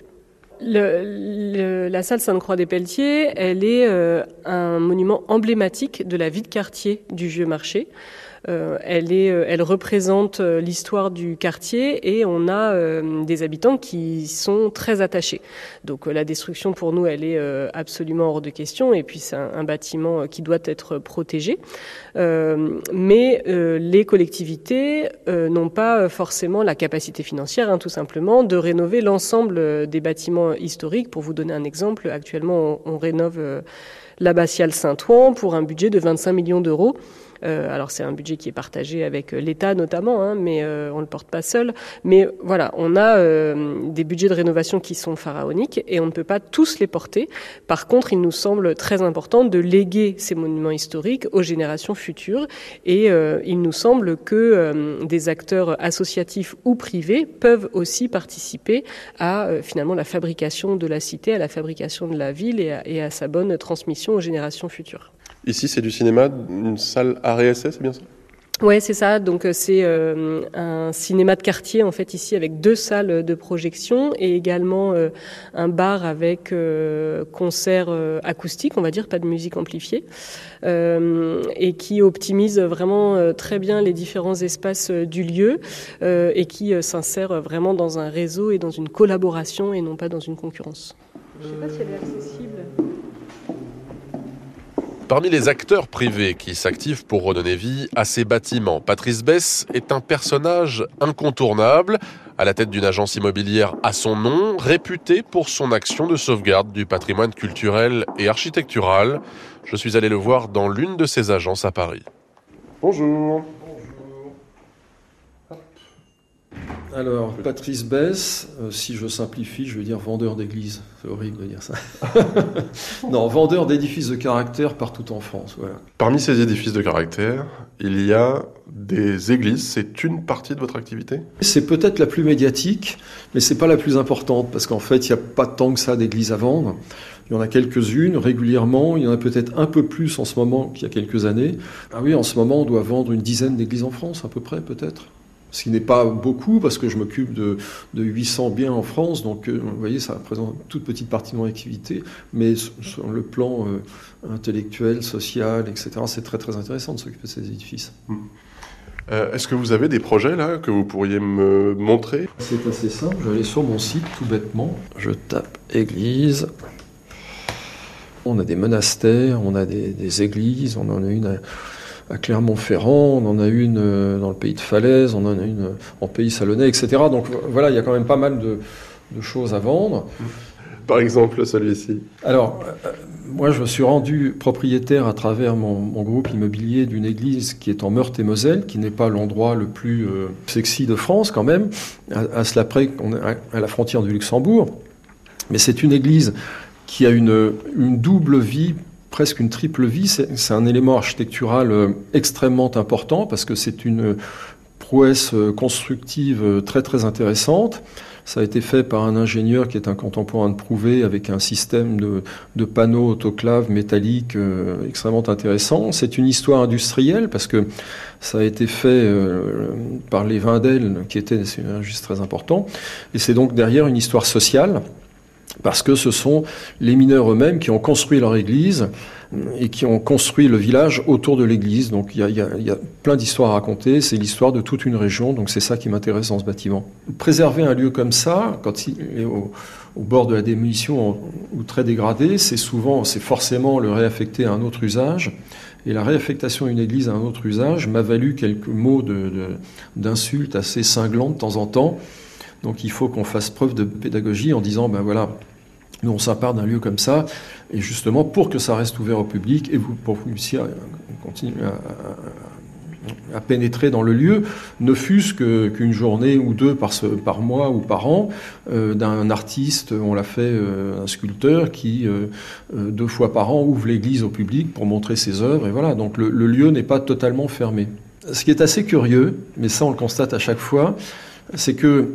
H: La salle Sainte-Croix-des-Pelletiers, elle est un monument emblématique de la vie de quartier du Vieux-Marché. Elle représente l'histoire du quartier et on a des habitants qui sont très attachés. Donc la destruction pour nous, elle est absolument hors de question et puis c'est un bâtiment qui doit être protégé. Mais les collectivités n'ont pas forcément la capacité financière, tout simplement, de rénover l'ensemble des bâtiments historiques. Pour vous donner un exemple, actuellement on rénove l'abbatiale Saint-Ouen pour un budget de 25 millions d'euros. Alors c'est un budget qui est partagé avec l'État notamment, mais on ne le porte pas seul. Mais voilà, on a des budgets de rénovation qui sont pharaoniques et on ne peut pas tous les porter. Par contre, il nous semble très important de léguer ces monuments historiques aux générations futures. Et il nous semble que des acteurs associatifs ou privés peuvent aussi participer à finalement la fabrication de la cité, à la fabrication de la ville et à sa bonne transmission aux générations futures.
G: Ici, c'est du cinéma, une salle art et essai, c'est bien ça ?
H: Ouais, c'est ça. Donc c'est un cinéma de quartier en fait ici avec 2 salles de projection et également un bar avec concert acoustique, on va dire, pas de musique amplifiée, et qui optimise vraiment très bien les différents espaces du lieu et qui s'insère vraiment dans un réseau et dans une collaboration et non pas dans une concurrence. Je ne sais pas si elle est accessible.
G: Parmi les acteurs privés qui s'activent pour redonner vie à ces bâtiments, Patrice Besse est un personnage incontournable, à la tête d'une agence immobilière à son nom, réputée pour son action de sauvegarde du patrimoine culturel et architectural. Je suis allé le voir dans l'une de ses agences à Paris. Bonjour.
J: Alors, Patrice Besse, si je simplifie, je veux dire vendeur d'église. C'est horrible de dire ça. Non, vendeur d'édifices de caractère partout en France. Voilà.
G: Parmi ces édifices de caractère, il y a des églises. C'est une partie de votre activité ?
J: C'est peut-être la plus médiatique, mais c'est pas la plus importante, parce qu'en fait, il n'y a pas tant que ça d'églises à vendre. Il y en a quelques-unes régulièrement. Il y en a peut-être un peu plus en ce moment qu'il y a quelques années. Ah oui, en ce moment, on doit vendre une dizaine d'églises en France, à peu près, peut-être. Ce qui n'est pas beaucoup, parce que je m'occupe de 800 biens en France, donc vous voyez, ça représente une toute petite partie de mon activité, mais sur le plan intellectuel, social, etc., c'est très très intéressant de s'occuper de ces édifices.
G: Est-ce que vous avez des projets là que vous pourriez me montrer ?
J: C'est assez simple, je vais aller sur mon site tout bêtement, je tape église, on a des monastères, on a des églises, on en a une à Clermont-Ferrand, on en a une dans le pays de Falaise, on en a une en pays salonnais, etc. Donc voilà, il y a quand même pas mal de choses à vendre.
G: Par exemple, celui-ci.
J: Alors, moi, je me suis rendu propriétaire à travers mon groupe immobilier d'une église qui est en Meurthe-et-Moselle, qui n'est pas l'endroit le plus sexy de France quand même, à cela près qu'on est à la frontière du Luxembourg. Mais c'est une église qui a une double vie, presque une triple vie. C'est un élément architectural extrêmement important parce que c'est une prouesse constructive très très intéressante. Ça a été fait par un ingénieur qui est un contemporain de Prouvé avec un système de panneaux autoclaves métalliques extrêmement intéressant. C'est une histoire industrielle parce que ça a été fait par les Vindel, c'est un registre très important. Et c'est donc derrière une histoire sociale, parce que ce sont les mineurs eux-mêmes qui ont construit leur église et qui ont construit le village autour de l'église. Donc il y a plein d'histoires à raconter, c'est l'histoire de toute une région, donc c'est ça qui m'intéresse dans ce bâtiment. Préserver un lieu comme ça, quand il est au bord de la démolition ou très dégradé, c'est forcément le réaffecter à un autre usage. Et la réaffectation d'une église à un autre usage m'a valu quelques mots d'insultes assez cinglants de temps en temps. Donc il faut qu'on fasse preuve de pédagogie en disant, ben voilà, Nous, on s'empare d'un lieu comme ça, et justement pour que ça reste ouvert au public et pour que vous puissiez continuer à pénétrer dans le lieu, ne fût-ce qu'une journée ou deux par mois ou par an, d'un artiste, on l'a fait, un sculpteur qui 2 fois par an ouvre l'église au public pour montrer ses œuvres, et voilà. Donc le lieu n'est pas totalement fermé. Ce qui est assez curieux, mais ça on le constate à chaque fois, c'est que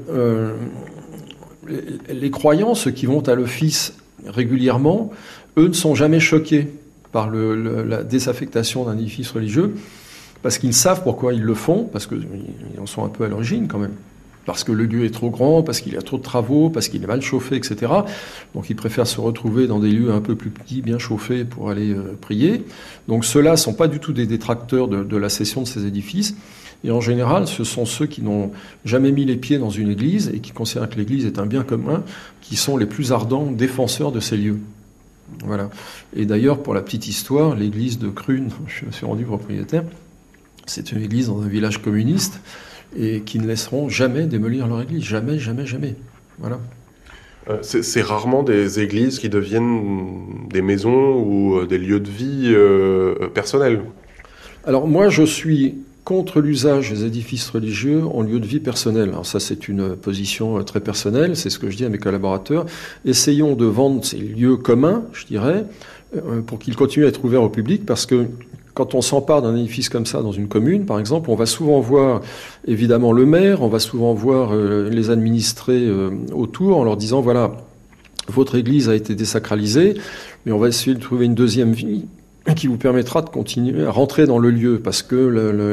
J: les croyants, ceux qui vont à l'office régulièrement, eux ne sont jamais choqués par la désaffectation d'un édifice religieux, parce qu'ils savent pourquoi ils le font, parce qu'ils en sont un peu à l'origine quand même. Parce que le lieu est trop grand, parce qu'il y a trop de travaux, parce qu'il est mal chauffé, etc. Donc ils préfèrent se retrouver dans des lieux un peu plus petits, bien chauffés, pour aller prier. Donc ceux-là ne sont pas du tout des détracteurs de la cession de ces édifices. Et en général, ce sont ceux qui n'ont jamais mis les pieds dans une église et qui considèrent que l'église est un bien commun, qui sont les plus ardents défenseurs de ces lieux. Voilà. Et d'ailleurs, pour la petite histoire, l'église de Crunes, je me suis rendu propriétaire, c'est une église dans un village communiste et qui ne laisseront jamais démolir leur église. Jamais, jamais, jamais. Voilà.
G: C'est rarement des églises qui deviennent des maisons ou des lieux de vie personnels.
J: Alors moi, je suis contre l'usage des édifices religieux en lieu de vie personnel. Alors ça, c'est une position très personnelle, c'est ce que je dis à mes collaborateurs. Essayons de vendre ces lieux communs, je dirais, pour qu'ils continuent à être ouverts au public, parce que quand on s'empare d'un édifice comme ça dans une commune, par exemple, on va souvent voir évidemment le maire, on va souvent voir les administrés autour en leur disant, voilà, votre église a été désacralisée, mais on va essayer de trouver une deuxième vie qui vous permettra de continuer à rentrer dans le lieu, parce que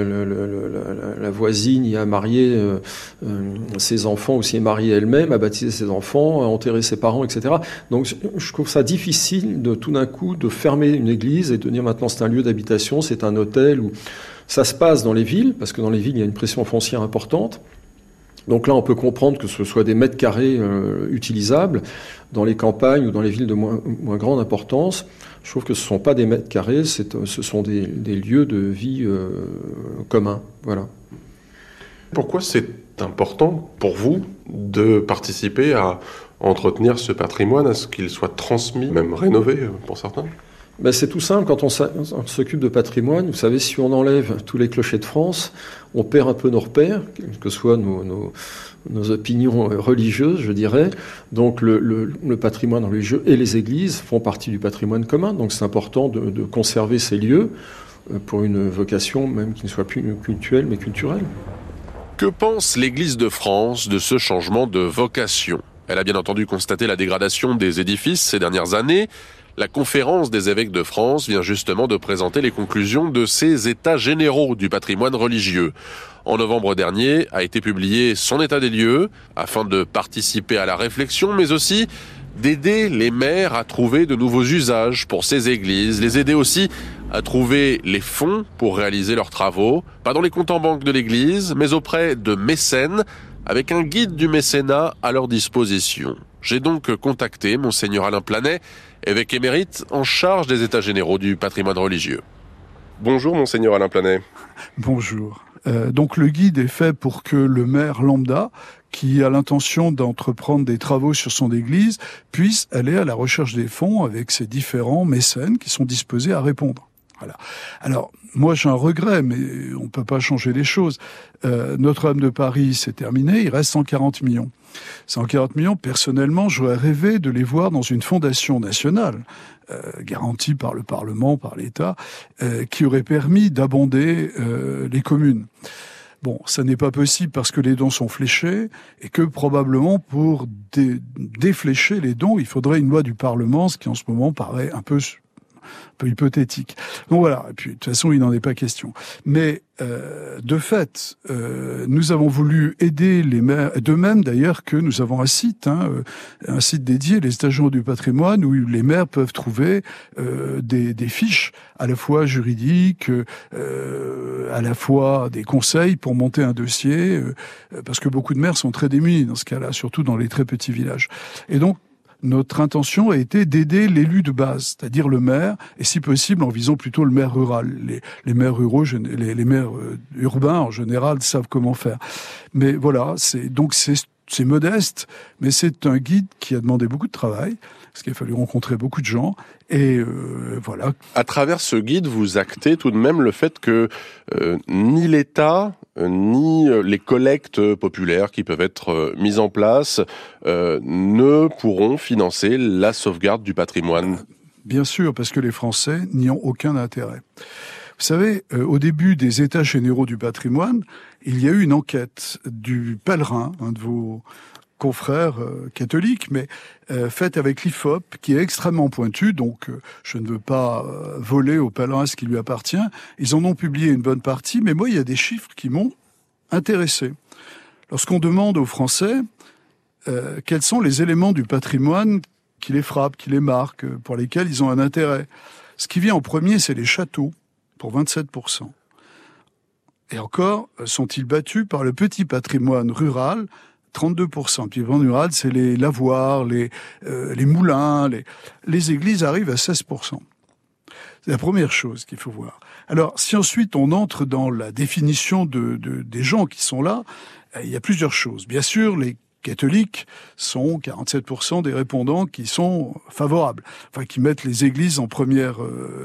J: la voisine y a marié ses enfants, ou s'y est mariée elle-même, a baptisé ses enfants, a enterré ses parents, etc. Donc je trouve ça difficile de tout d'un coup de fermer une église et de dire maintenant c'est un lieu d'habitation, c'est un hôtel. Ou ça se passe dans les villes, parce que dans les villes il y a une pression foncière importante. Donc là, on peut comprendre que ce soit des mètres carrés utilisables. Dans les campagnes ou dans les villes de moins grande importance, je trouve que ce ne sont pas des mètres carrés, ce sont des lieux de vie communs. Voilà.
G: Pourquoi c'est important pour vous de participer à entretenir ce patrimoine, à ce qu'il soit transmis, même rénové pour certains ?
J: Ben c'est tout simple, quand on s'occupe de patrimoine, vous savez, si on enlève tous les clochers de France, on perd un peu nos repères, quelles que soient nos opinions religieuses, je dirais. Donc le patrimoine religieux et les églises font partie du patrimoine commun, donc c'est important de conserver ces lieux pour une vocation même qui ne soit plus cultuelle mais culturelle.
G: Que pense l'Église de France de ce changement de vocation ? Elle a bien entendu constaté la dégradation des édifices ces dernières années. La conférence des évêques de France vient justement de présenter les conclusions de ces états généraux du patrimoine religieux. En novembre dernier a été publié son état des lieux afin de participer à la réflexion, mais aussi d'aider les maires à trouver de nouveaux usages pour ces églises, les aider aussi à trouver les fonds pour réaliser leurs travaux, pas dans les comptes en banque de l'église, mais auprès de mécènes, avec un guide du mécénat à leur disposition. J'ai donc contacté Monseigneur Alain Planet, évêque émérite en charge des états généraux du patrimoine religieux. Bonjour Monseigneur Alain Planet.
K: Bonjour. Donc le guide est fait pour que le maire lambda, qui a l'intention d'entreprendre des travaux sur son église, puisse aller à la recherche des fonds avec ses différents mécènes qui sont disposés à répondre. Voilà. Alors, moi j'ai un regret, mais on ne peut pas changer les choses. Notre-Dame de Paris, c'est terminé, il reste 140 millions. 140 millions, personnellement, j'aurais rêvé de les voir dans une fondation nationale, garantie par le Parlement, par l'État, qui aurait permis d'abonder les communes. Bon, ça n'est pas possible parce que les dons sont fléchés et que probablement pour déflécher les dons, il faudrait une loi du Parlement, ce qui en ce moment paraît un peu hypothétique. Donc voilà, et puis de toute façon, il n'en est pas question. Mais de fait, nous avons voulu aider les maires, de même d'ailleurs que nous avons un site dédié, les États généraux du patrimoine, où les maires peuvent trouver des fiches à la fois juridiques, à la fois des conseils pour monter un dossier, parce que beaucoup de maires sont très démunis dans ce cas-là, surtout dans les très petits villages. Et donc, notre intention a été d'aider l'élu de base, c'est-à-dire le maire, et si possible en visant plutôt le maire rural. Les maires ruraux, les maires urbains en général savent comment faire. Mais voilà, c'est c'est modeste, mais c'est un guide qui a demandé beaucoup de travail, parce qu'il a fallu rencontrer beaucoup de gens, et voilà.
G: À travers ce guide, vous actez tout de même le fait que ni l'État, ni les collectes populaires qui peuvent être mises en place ne pourront financer la sauvegarde du patrimoine.
K: Bien sûr, parce que les Français n'y ont aucun intérêt. Vous savez, au début des États généraux du patrimoine, il y a eu une enquête du Pèlerin, un de vos confrères catholiques, mais faite avec l'IFOP, qui est extrêmement pointu, donc je ne veux pas voler au Pèlerin ce qui lui appartient. Ils en ont publié une bonne partie, mais moi, il y a des chiffres qui m'ont intéressé. Lorsqu'on demande aux Français quels sont les éléments du patrimoine qui les frappent, qui les marquent, pour lesquels ils ont un intérêt, ce qui vient en premier, c'est les châteaux, pour 27%. Et encore, sont-ils battus par le petit patrimoine rural, 32%. Puis le patrimoine rural, c'est les lavoirs, les moulins, les églises arrivent à 16%. C'est la première chose qu'il faut voir. Alors, si ensuite on entre dans la définition des gens qui sont là, il y a plusieurs choses. Bien sûr, les catholiques sont 47% des répondants qui sont favorables, enfin qui mettent les églises en première.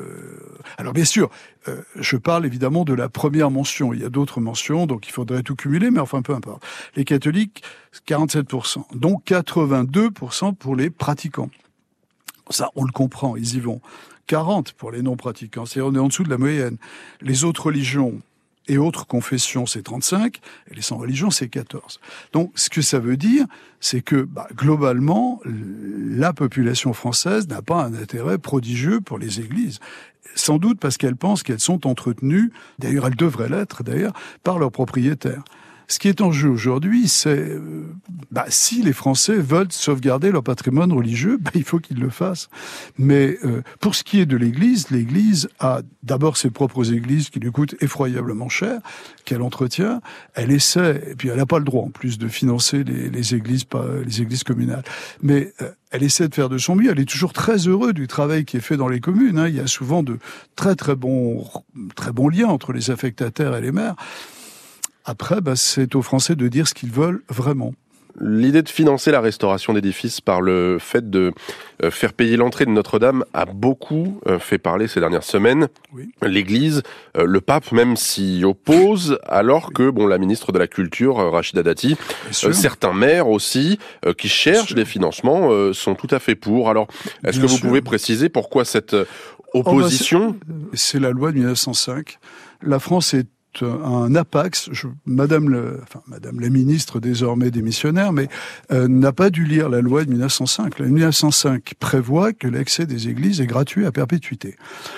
K: Alors bien sûr, je parle évidemment de la première mention. Il y a d'autres mentions, donc il faudrait tout cumuler, mais enfin peu importe. Les catholiques, 47%, donc 82% pour les pratiquants. Ça, on le comprend, ils y vont. 40% pour les non-pratiquants, c'est-à-dire on est en dessous de la moyenne. Les autres religions et autres confessions, c'est 35, et les sans religion, c'est 14. Donc, ce que ça veut dire, c'est que, globalement, la population française n'a pas un intérêt prodigieux pour les églises. Sans doute parce qu'elles pensent qu'elles sont entretenues, d'ailleurs, elles devraient l'être, d'ailleurs, par leurs propriétaires. Ce qui est en jeu aujourd'hui, c'est si les Français veulent sauvegarder leur patrimoine religieux, il faut qu'ils le fassent. Mais pour ce qui est de l'Église a d'abord ses propres églises qui lui coûtent effroyablement cher, qu'elle entretient. Elle essaie, et puis elle n'a pas le droit en plus de financer les églises communales. Mais elle essaie de faire de son mieux. Elle est toujours très heureuse du travail qui est fait dans les communes. Il y a souvent de très bons liens entre les affectataires et les maires. Après, c'est aux Français de dire ce qu'ils veulent vraiment.
G: L'idée de financer la restauration d'édifices par le fait de faire payer l'entrée de Notre-Dame a beaucoup fait parler ces dernières semaines. Oui. L'Église, le pape même s'y oppose, alors que la ministre de la Culture, Rachida Dati, certains maires aussi, qui cherchent des financements, sont tout à fait pour. Alors, est-ce que vous pouvez préciser pourquoi cette opposition ?
K: C'est la loi de 1905. La France est un apax, Madame la ministre désormais démissionnaire, mais n'a pas dû lire la loi de 1905. La loi de 1905 prévoit que l'accès des églises est gratuit à perpétuité.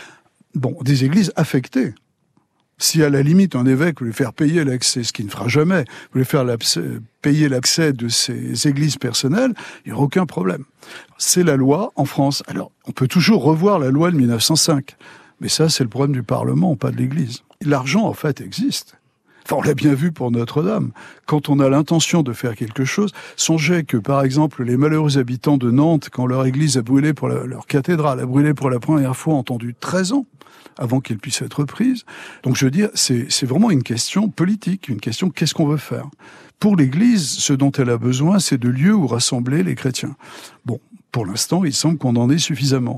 K: Des églises affectées. Si à la limite un évêque voulait faire payer l'accès, ce qu'il ne fera jamais, voulait faire payer l'accès de ces églises personnelles, il n'y aura aucun problème. C'est la loi en France. Alors, on peut toujours revoir la loi de 1905, mais ça, c'est le problème du Parlement, pas de l'Église. L'argent, en fait, existe. Enfin, on l'a bien vu pour Notre-Dame. Quand on a l'intention de faire quelque chose, songez que, par exemple, les malheureux habitants de Nantes, quand leur église a brûlé leur cathédrale a brûlé pour la première fois, ont attendu 13 ans avant qu'elle puisse être reprise. Donc, je veux dire, c'est vraiment une question politique, une question qu'est-ce qu'on veut faire. Pour l'Église, ce dont elle a besoin, c'est de lieux où rassembler les chrétiens. Pour l'instant, il semble qu'on en ait suffisamment.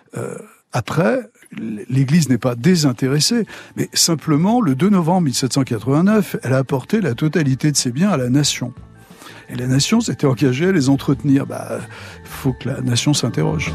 K: Après, l'Église n'est pas désintéressée, mais simplement, le 2 novembre 1789, elle a apporté la totalité de ses biens à la nation. Et la nation s'était engagée à les entretenir. Il faut que la nation s'interroge.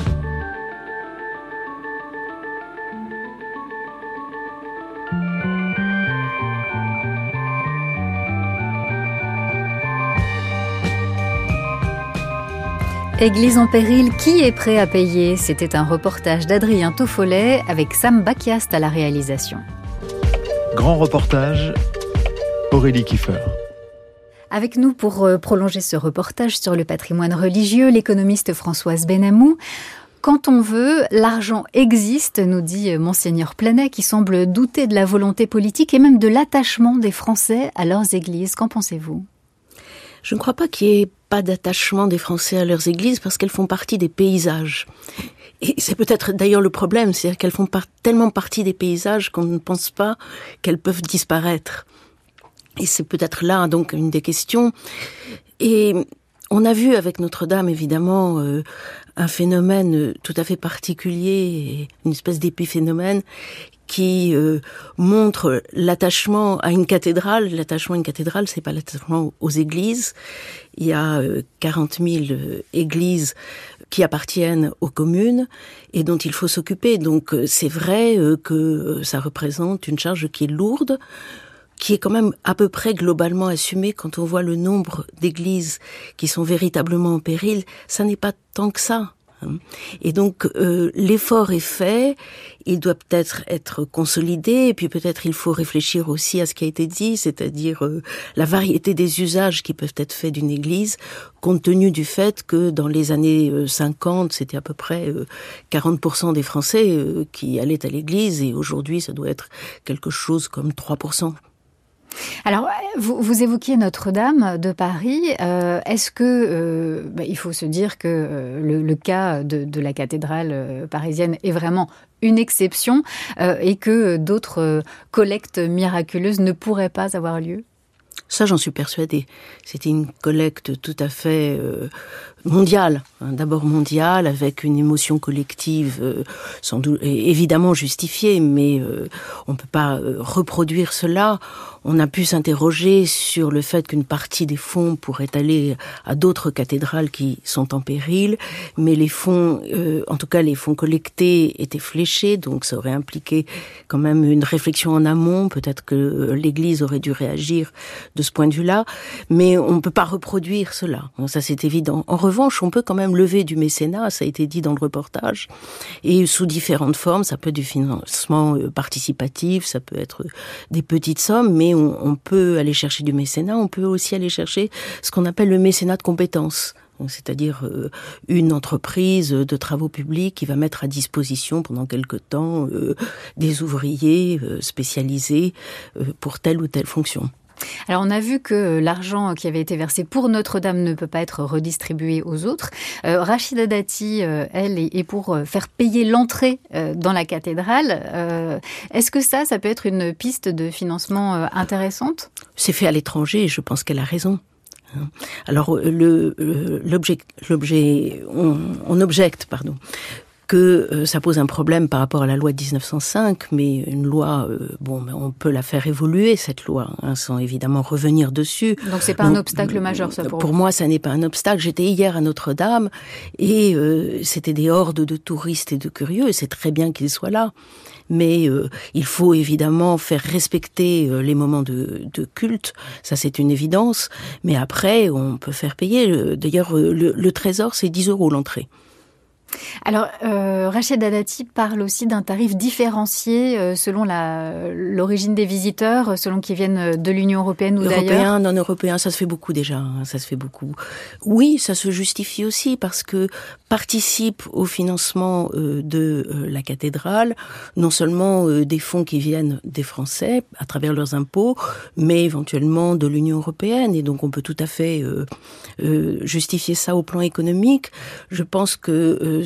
F: Église en péril, qui est prêt à payer ? C'était un reportage d'Adrien Toffolet avec Sam Bakiast à la réalisation.
B: Grand reportage, Aurélie Kiefer.
F: Avec nous pour prolonger ce reportage sur le patrimoine religieux, l'économiste Françoise Benamou. Quand on veut, l'argent existe, nous dit Monseigneur Planet, qui semble douter de la volonté politique et même de l'attachement des Français à leurs églises. Qu'en pensez-vous ?
L: Je ne crois pas qu'il y ait pas d'attachement des Français à leurs églises parce qu'elles font partie des paysages. Et c'est peut-être d'ailleurs le problème, c'est-à-dire qu'elles font tellement partie des paysages qu'on ne pense pas qu'elles peuvent disparaître. Et c'est peut-être là donc une des questions. Et on a vu avec Notre-Dame, évidemment, un phénomène tout à fait particulier, une espèce d'épiphénomène qui montre l'attachement à une cathédrale. L'attachement à une cathédrale, c'est pas l'attachement aux églises. Il y a 40 000 églises qui appartiennent aux communes et dont il faut s'occuper. Donc c'est vrai que ça représente une charge qui est lourde, qui est quand même à peu près globalement assumée quand on voit le nombre d'églises qui sont véritablement en péril. Ça n'est pas tant que ça. Et donc l'effort est fait, il doit peut-être être consolidé, et puis peut-être il faut réfléchir aussi à ce qui a été dit, c'est-à-dire la variété des usages qui peuvent être faits d'une église, compte tenu du fait que dans les années 50, c'était à peu près 40% des Français qui allaient à l'église, et aujourd'hui ça doit être quelque chose comme 3%.
F: Alors, vous évoquiez Notre-Dame de Paris. Est-ce que il faut se dire que le cas de la cathédrale parisienne est vraiment une exception et que d'autres collectes miraculeuses ne pourraient pas avoir lieu ?
L: Ça, j'en suis persuadée. C'était une collecte tout à fait mondiale, d'abord mondiale, avec une émotion collective sans doute évidemment justifiée, mais on ne peut pas reproduire cela. On a pu s'interroger sur le fait qu'une partie des fonds pourrait aller à d'autres cathédrales qui sont en péril, mais les fonds, en tout cas les fonds collectés étaient fléchés, donc ça aurait impliqué quand même une réflexion en amont. Peut-être que l'Église aurait dû réagir de ce point de vue-là, mais on ne peut pas reproduire cela, ça c'est évident. En revanche, on peut quand même lever du mécénat, ça a été dit dans le reportage, et sous différentes formes. Ça peut être du financement participatif, ça peut être des petites sommes, mais on peut aller chercher du mécénat, on peut aussi aller chercher ce qu'on appelle le mécénat de compétences. C'est-à-dire une entreprise de travaux publics qui va mettre à disposition pendant quelque temps des ouvriers spécialisés pour telle ou telle fonction.
F: Alors on a vu que l'argent qui avait été versé pour Notre-Dame ne peut pas être redistribué aux autres. Rachida Dati, elle, est pour faire payer l'entrée dans la cathédrale. Est-ce que ça peut être une piste de financement intéressante ?
L: C'est fait à l'étranger et je pense qu'elle a raison. Alors on objecte, que ça pose un problème par rapport à la loi de 1905, mais une loi, on peut la faire évoluer, cette loi, sans évidemment revenir dessus.
F: Donc c'est pas un obstacle majeur, ça,
L: pour moi, ça n'est pas un obstacle. J'étais hier à Notre-Dame, et c'était des hordes de touristes et de curieux, et c'est très bien qu'ils soient là. Mais il faut évidemment faire respecter les moments de culte, ça c'est une évidence, mais après, on peut faire payer. D'ailleurs, le trésor, c'est 10 € l'entrée.
F: Alors, Rachida Dati parle aussi d'un tarif différencié selon l'origine des visiteurs, selon qu'ils viennent de l'Union européenne ou d'ailleurs.
L: Européens, non européens, ça se fait beaucoup déjà, ça se fait beaucoup. Oui, ça se justifie aussi parce que participe au financement de la cathédrale, non seulement des fonds qui viennent des Français à travers leurs impôts, mais éventuellement de l'Union européenne, et donc on peut tout à fait justifier ça au plan économique. Je pense que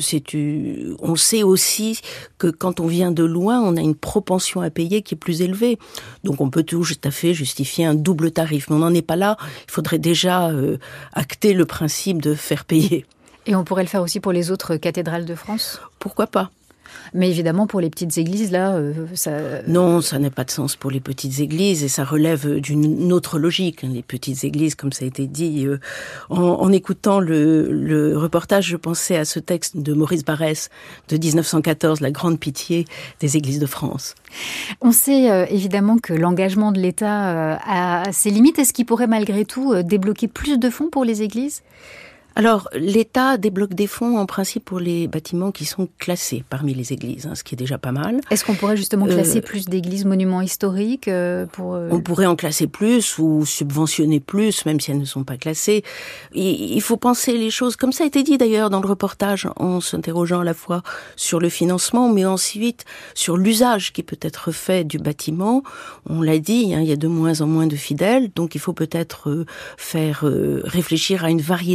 L: on sait aussi que quand on vient de loin, on a une propension à payer qui est plus élevée. Donc on peut tout à fait justifier un double tarif. Mais on n'en est pas là. Il faudrait déjà acter le principe de faire payer.
F: Et on pourrait le faire aussi pour les autres cathédrales de France ?
L: Pourquoi pas ?
F: Mais évidemment, pour les petites églises, là, ça...
L: Non, ça n'a pas de sens pour les petites églises, et ça relève d'une autre logique. Les petites églises, comme ça a été dit. En écoutant le reportage, je pensais à ce texte de Maurice Barrès, de 1914, La grande pitié des églises de France.
F: On sait évidemment que l'engagement de l'État a ses limites. Est-ce qu'il pourrait malgré tout débloquer plus de fonds pour les églises ?
L: Alors, l'État débloque des fonds en principe pour les bâtiments qui sont classés parmi les églises, ce qui est déjà pas mal.
F: Est-ce qu'on pourrait justement classer plus d'églises monuments historiques
L: On pourrait en classer plus ou subventionner plus, même si elles ne sont pas classées. Il faut penser les choses, comme ça a été dit d'ailleurs dans le reportage, en s'interrogeant à la fois sur le financement, mais ensuite sur l'usage qui peut être fait du bâtiment. On l'a dit, il y a de moins en moins de fidèles, donc il faut peut-être faire réfléchir à une variété d'usages.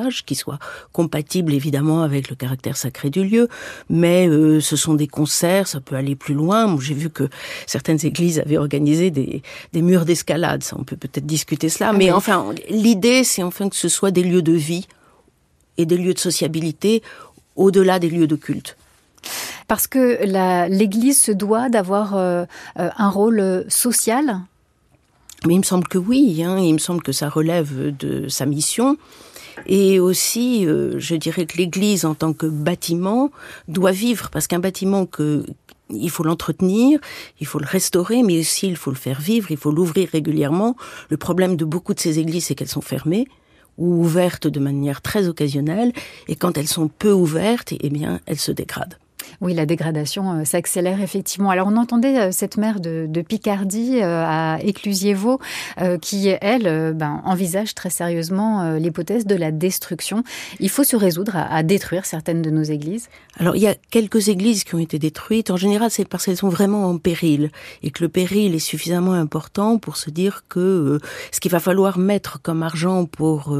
L: usage qui soit compatible évidemment avec le caractère sacré du lieu, mais ce sont des concerts, ça peut aller plus loin. Moi, j'ai vu que certaines églises avaient organisé des murs d'escalade, ça on peut peut-être discuter cela, mais enfin l'idée c'est enfin que ce soit des lieux de vie et des lieux de sociabilité au-delà des lieux de culte.
F: Parce que l'Église se doit d'avoir un rôle social ?
L: Mais il me semble que oui, il me semble que ça relève de sa mission. Et aussi, je dirais que l'Église, en tant que bâtiment, doit vivre, parce qu'un bâtiment il faut l'entretenir, il faut le restaurer, mais aussi il faut le faire vivre, il faut l'ouvrir régulièrement. Le problème de beaucoup de ces églises, c'est qu'elles sont fermées ou ouvertes de manière très occasionnelle, et quand elles sont peu ouvertes, eh bien, elles se dégradent.
F: Oui, la dégradation s'accélère effectivement. Alors on entendait cette maire de Picardie à Éclusiers-Vaux qui, elle, envisage très sérieusement l'hypothèse de la destruction. Il faut se résoudre à détruire certaines de nos églises.
L: Alors il y a quelques églises qui ont été détruites. En général, c'est parce qu'elles sont vraiment en péril et que le péril est suffisamment important pour se dire que ce qu'il va falloir mettre comme argent pour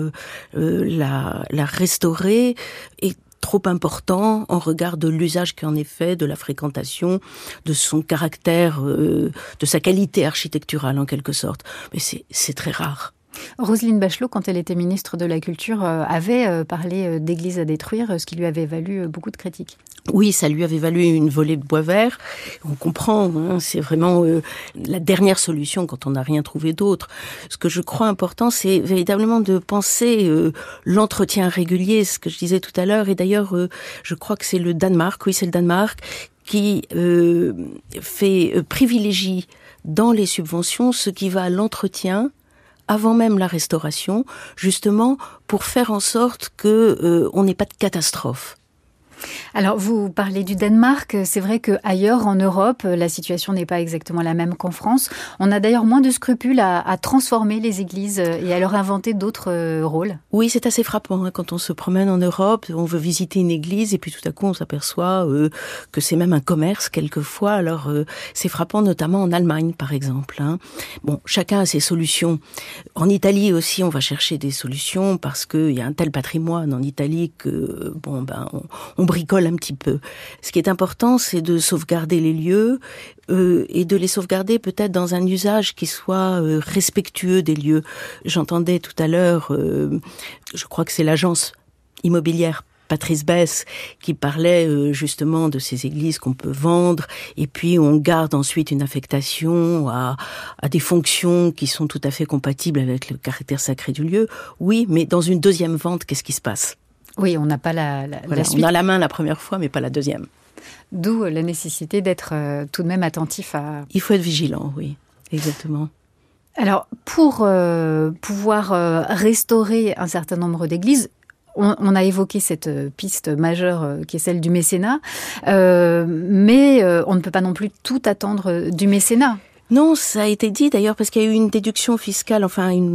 L: la restaurer est trop important en regard de l'usage qu'en est fait, de la fréquentation, de son caractère, de sa qualité architecturale en quelque sorte. Mais c'est très rare.
F: Roselyne Bachelot, quand elle était ministre de la Culture, avait parlé d'églises à détruire, ce qui lui avait valu beaucoup de critiques.
L: Oui, ça lui avait valu une volée de bois vert. On comprend, c'est vraiment la dernière solution quand on n'a rien trouvé d'autre. Ce que je crois important, c'est véritablement de penser l'entretien régulier, ce que je disais tout à l'heure. Et d'ailleurs, je crois que c'est le Danemark, qui privilégie dans les subventions ce qui va à l'entretien avant même la restauration, justement pour faire en sorte que on n'ait pas de catastrophe.
F: Alors, vous parlez du Danemark. C'est vrai qu'ailleurs, en Europe, la situation n'est pas exactement la même qu'en France. On a d'ailleurs moins de scrupules à transformer les églises et à leur inventer d'autres rôles.
L: Oui, c'est assez frappant. Quand on se promène en Europe, on veut visiter une église et puis tout à coup, on s'aperçoit que c'est même un commerce quelquefois. Alors, c'est frappant, notamment en Allemagne, par exemple. Bon, chacun a ses solutions. En Italie aussi, on va chercher des solutions parce qu'il y a un tel patrimoine en Italie que, on bricole un petit peu. Ce qui est important, c'est de sauvegarder les lieux et de les sauvegarder peut-être dans un usage qui soit respectueux des lieux. J'entendais tout à l'heure, je crois que c'est l'agence immobilière Patrice Besse qui parlait justement de ces églises qu'on peut vendre et puis on garde ensuite une affectation à des fonctions qui sont tout à fait compatibles avec le caractère sacré du lieu. Oui, mais dans une deuxième vente, qu'est-ce qui se passe ?
F: Oui, on n'a pas la suite.
L: On a la main la première fois, mais pas la deuxième.
F: D'où la nécessité d'être tout de même attentif à...
L: Il faut être vigilant, oui, exactement.
F: Alors, pour pouvoir restaurer un certain nombre d'églises, on a évoqué cette piste majeure qui est celle du mécénat, mais on ne peut pas non plus tout attendre du mécénat.
L: Non, ça a été dit d'ailleurs parce qu'il y a eu une déduction fiscale,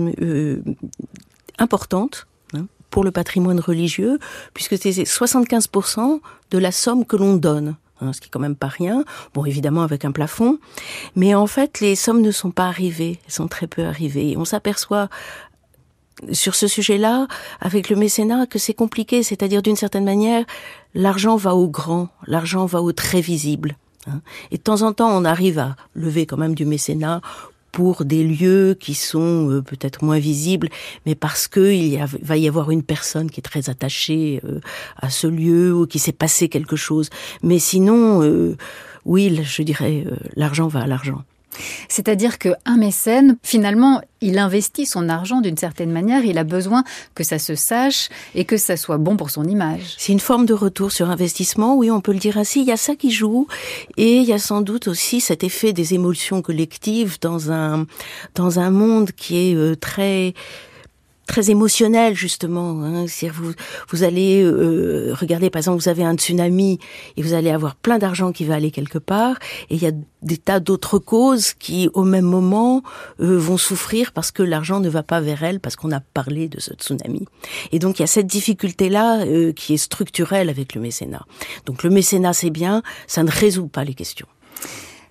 L: importante, pour le patrimoine religieux, puisque c'est 75% de la somme que l'on donne, ce qui est quand même pas rien, bon évidemment avec un plafond, mais en fait les sommes ne sont pas arrivées, elles sont très peu arrivées, et on s'aperçoit sur ce sujet-là, avec le mécénat, que c'est compliqué, c'est-à-dire d'une certaine manière, l'argent va au grand, l'argent va au très visible, et de temps en temps on arrive à lever quand même du mécénat pour des lieux qui sont peut-être moins visibles, mais parce que va y avoir une personne qui est très attachée à ce lieu ou qui s'est passé quelque chose. Mais sinon, oui, je dirais, l'argent va à l'argent.
F: C'est-à-dire qu'un mécène, finalement, il investit son argent d'une certaine manière, il a besoin que ça se sache et que ça soit bon pour son image.
L: C'est une forme de retour sur investissement, oui, on peut le dire ainsi. Il y a ça qui joue et il y a sans doute aussi cet effet des émotions collectives dans un monde qui est très émotionnel justement. Vous allez regarder, par exemple, vous avez un tsunami et vous allez avoir plein d'argent qui va aller quelque part, et il y a des tas d'autres causes qui, au même moment, vont souffrir parce que l'argent ne va pas vers elles, parce qu'on a parlé de ce tsunami. Et donc il y a cette difficulté-là qui est structurelle avec le mécénat. Donc le mécénat, c'est bien, ça ne résout pas les questions.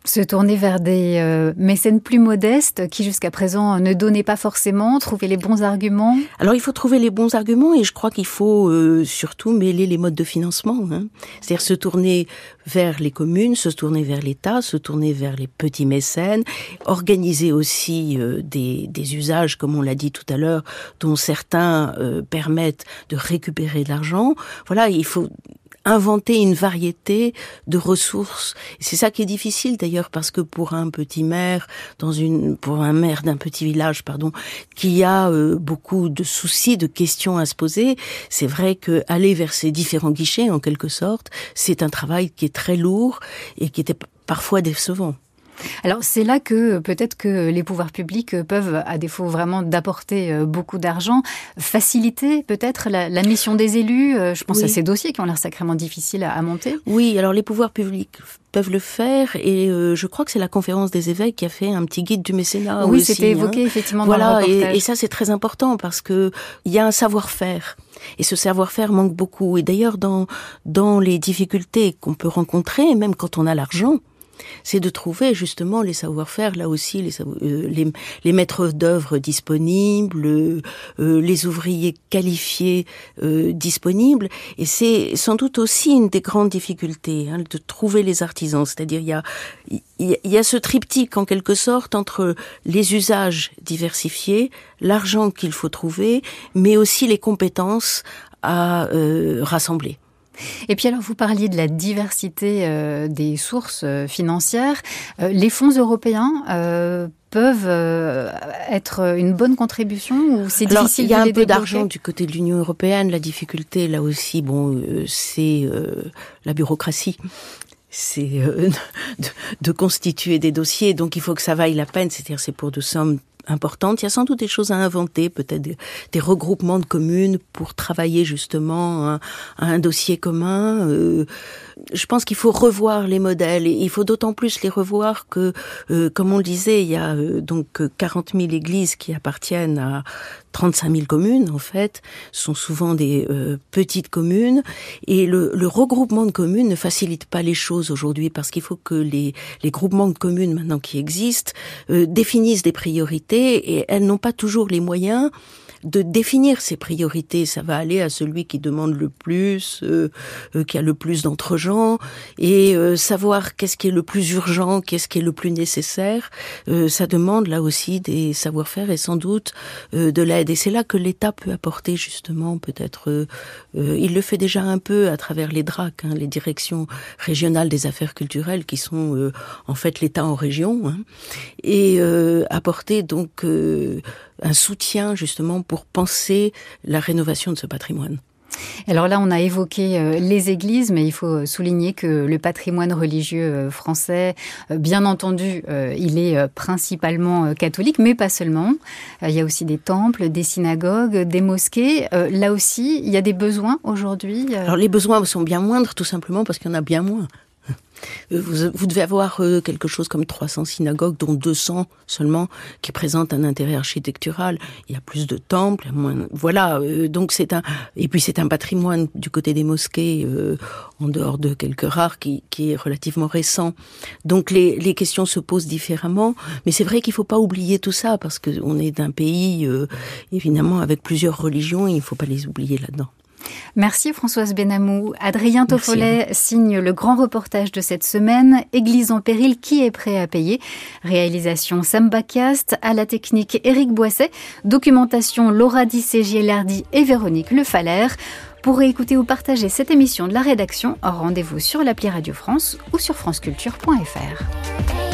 F: Se tourner vers des mécènes plus modestes qui jusqu'à présent ne donnaient pas forcément, trouver les bons arguments.
L: Alors il faut trouver les bons arguments et je crois qu'il faut surtout mêler les modes de financement. C'est-à-dire se tourner vers les communes, se tourner vers l'État, se tourner vers les petits mécènes, organiser aussi des usages, comme on l'a dit tout à l'heure, dont certains permettent de récupérer de l'argent. Voilà, il faut inventer une variété de ressources. C'est ça qui est difficile d'ailleurs, parce que pour un petit maire, pour un maire d'un petit village, qui a beaucoup de soucis, de questions à se poser, c'est vrai que aller vers ces différents guichets, en quelque sorte, c'est un travail qui est très lourd et qui était parfois décevant.
F: Alors c'est là que peut-être que les pouvoirs publics peuvent, à défaut vraiment d'apporter beaucoup d'argent, faciliter peut-être la mission des élus. Je pense à ces dossiers qui ont l'air sacrément difficiles à monter.
L: Oui, alors les pouvoirs publics peuvent le faire et je crois que c'est la conférence des évêques qui a fait un petit guide du mécénat.
F: Oui,
L: aussi,
F: c'était évoqué effectivement dans le reportage.
L: Et ça c'est très important parce que il y a un savoir-faire. Et ce savoir-faire manque beaucoup. Et d'ailleurs dans les difficultés qu'on peut rencontrer, même quand on a l'argent, c'est de trouver justement les savoir-faire, là aussi les maîtres d'œuvre disponibles, les ouvriers qualifiés disponibles. Et c'est sans doute aussi une des grandes difficultés, de trouver les artisans. C'est-à-dire il y a ce triptyque en quelque sorte entre les usages diversifiés, l'argent qu'il faut trouver, mais aussi les compétences à rassembler.
F: Et puis alors, vous parliez de la diversité des sources financières. Les fonds européens peuvent être une bonne contribution ou c'est difficile de les débloquer ?
L: Il y a un peu d'argent du côté de l'Union européenne. La difficulté, là aussi, c'est la bureaucratie. C'est de constituer des dossiers. Donc il faut que ça vaille la peine. C'est-à-dire c'est pour de sommes importantes. Il y a sans doute des choses à inventer, peut-être des regroupements de communes pour travailler justement à un dossier commun. Je pense qu'il faut revoir les modèles et il faut d'autant plus les revoir que, comme on le disait, il y a donc 40 000 églises qui appartiennent à 35 000 communes, en fait. Ce sont souvent des petites communes et le regroupement de communes ne facilite pas les choses aujourd'hui parce qu'il faut que les groupements de communes maintenant qui existent définissent des priorités et elles n'ont pas toujours les moyens de définir ses priorités. Ça va aller à celui qui demande le plus, qui a le plus d'entre-gens, et savoir qu'est-ce qui est le plus urgent, qu'est-ce qui est le plus nécessaire. Ça demande là aussi des savoir-faire et sans doute de l'aide. Et c'est là que l'État peut apporter justement peut-être. Il le fait déjà un peu à travers les DRAC, les directions régionales des affaires culturelles, qui sont en fait l'État en région, et apporter donc un soutien justement pour penser la rénovation de ce patrimoine.
F: Alors là, on a évoqué les églises, mais il faut souligner que le patrimoine religieux français, bien entendu, il est principalement catholique, mais pas seulement. Il y a aussi des temples, des synagogues, des mosquées. Là aussi, il y a des besoins aujourd'hui.
L: Alors les besoins sont bien moindres, tout simplement parce qu'il y en a bien moins. Vous devez avoir quelque chose comme 300 synagogues, dont 200 seulement qui présentent un intérêt architectural. Il y a plus de temples, moins. Voilà. Donc et puis c'est un patrimoine du côté des mosquées, en dehors de quelques rares, qui est relativement récent. Donc les questions se posent différemment. Mais c'est vrai qu'il faut pas oublier tout ça parce que on est d'un pays évidemment avec plusieurs religions et il faut pas les oublier là-dedans.
F: Merci Françoise Benamou. Adrien Toffolet signe le grand reportage de cette semaine, Église en péril, qui est prêt à payer ? Réalisation Sam Bacast, à la technique Éric Boisset, documentation Laura Dissé-Gielardi et Véronique Le Faller. Pour réécouter ou partager cette émission de la rédaction, rendez-vous sur l'appli Radio France ou sur franceculture.fr.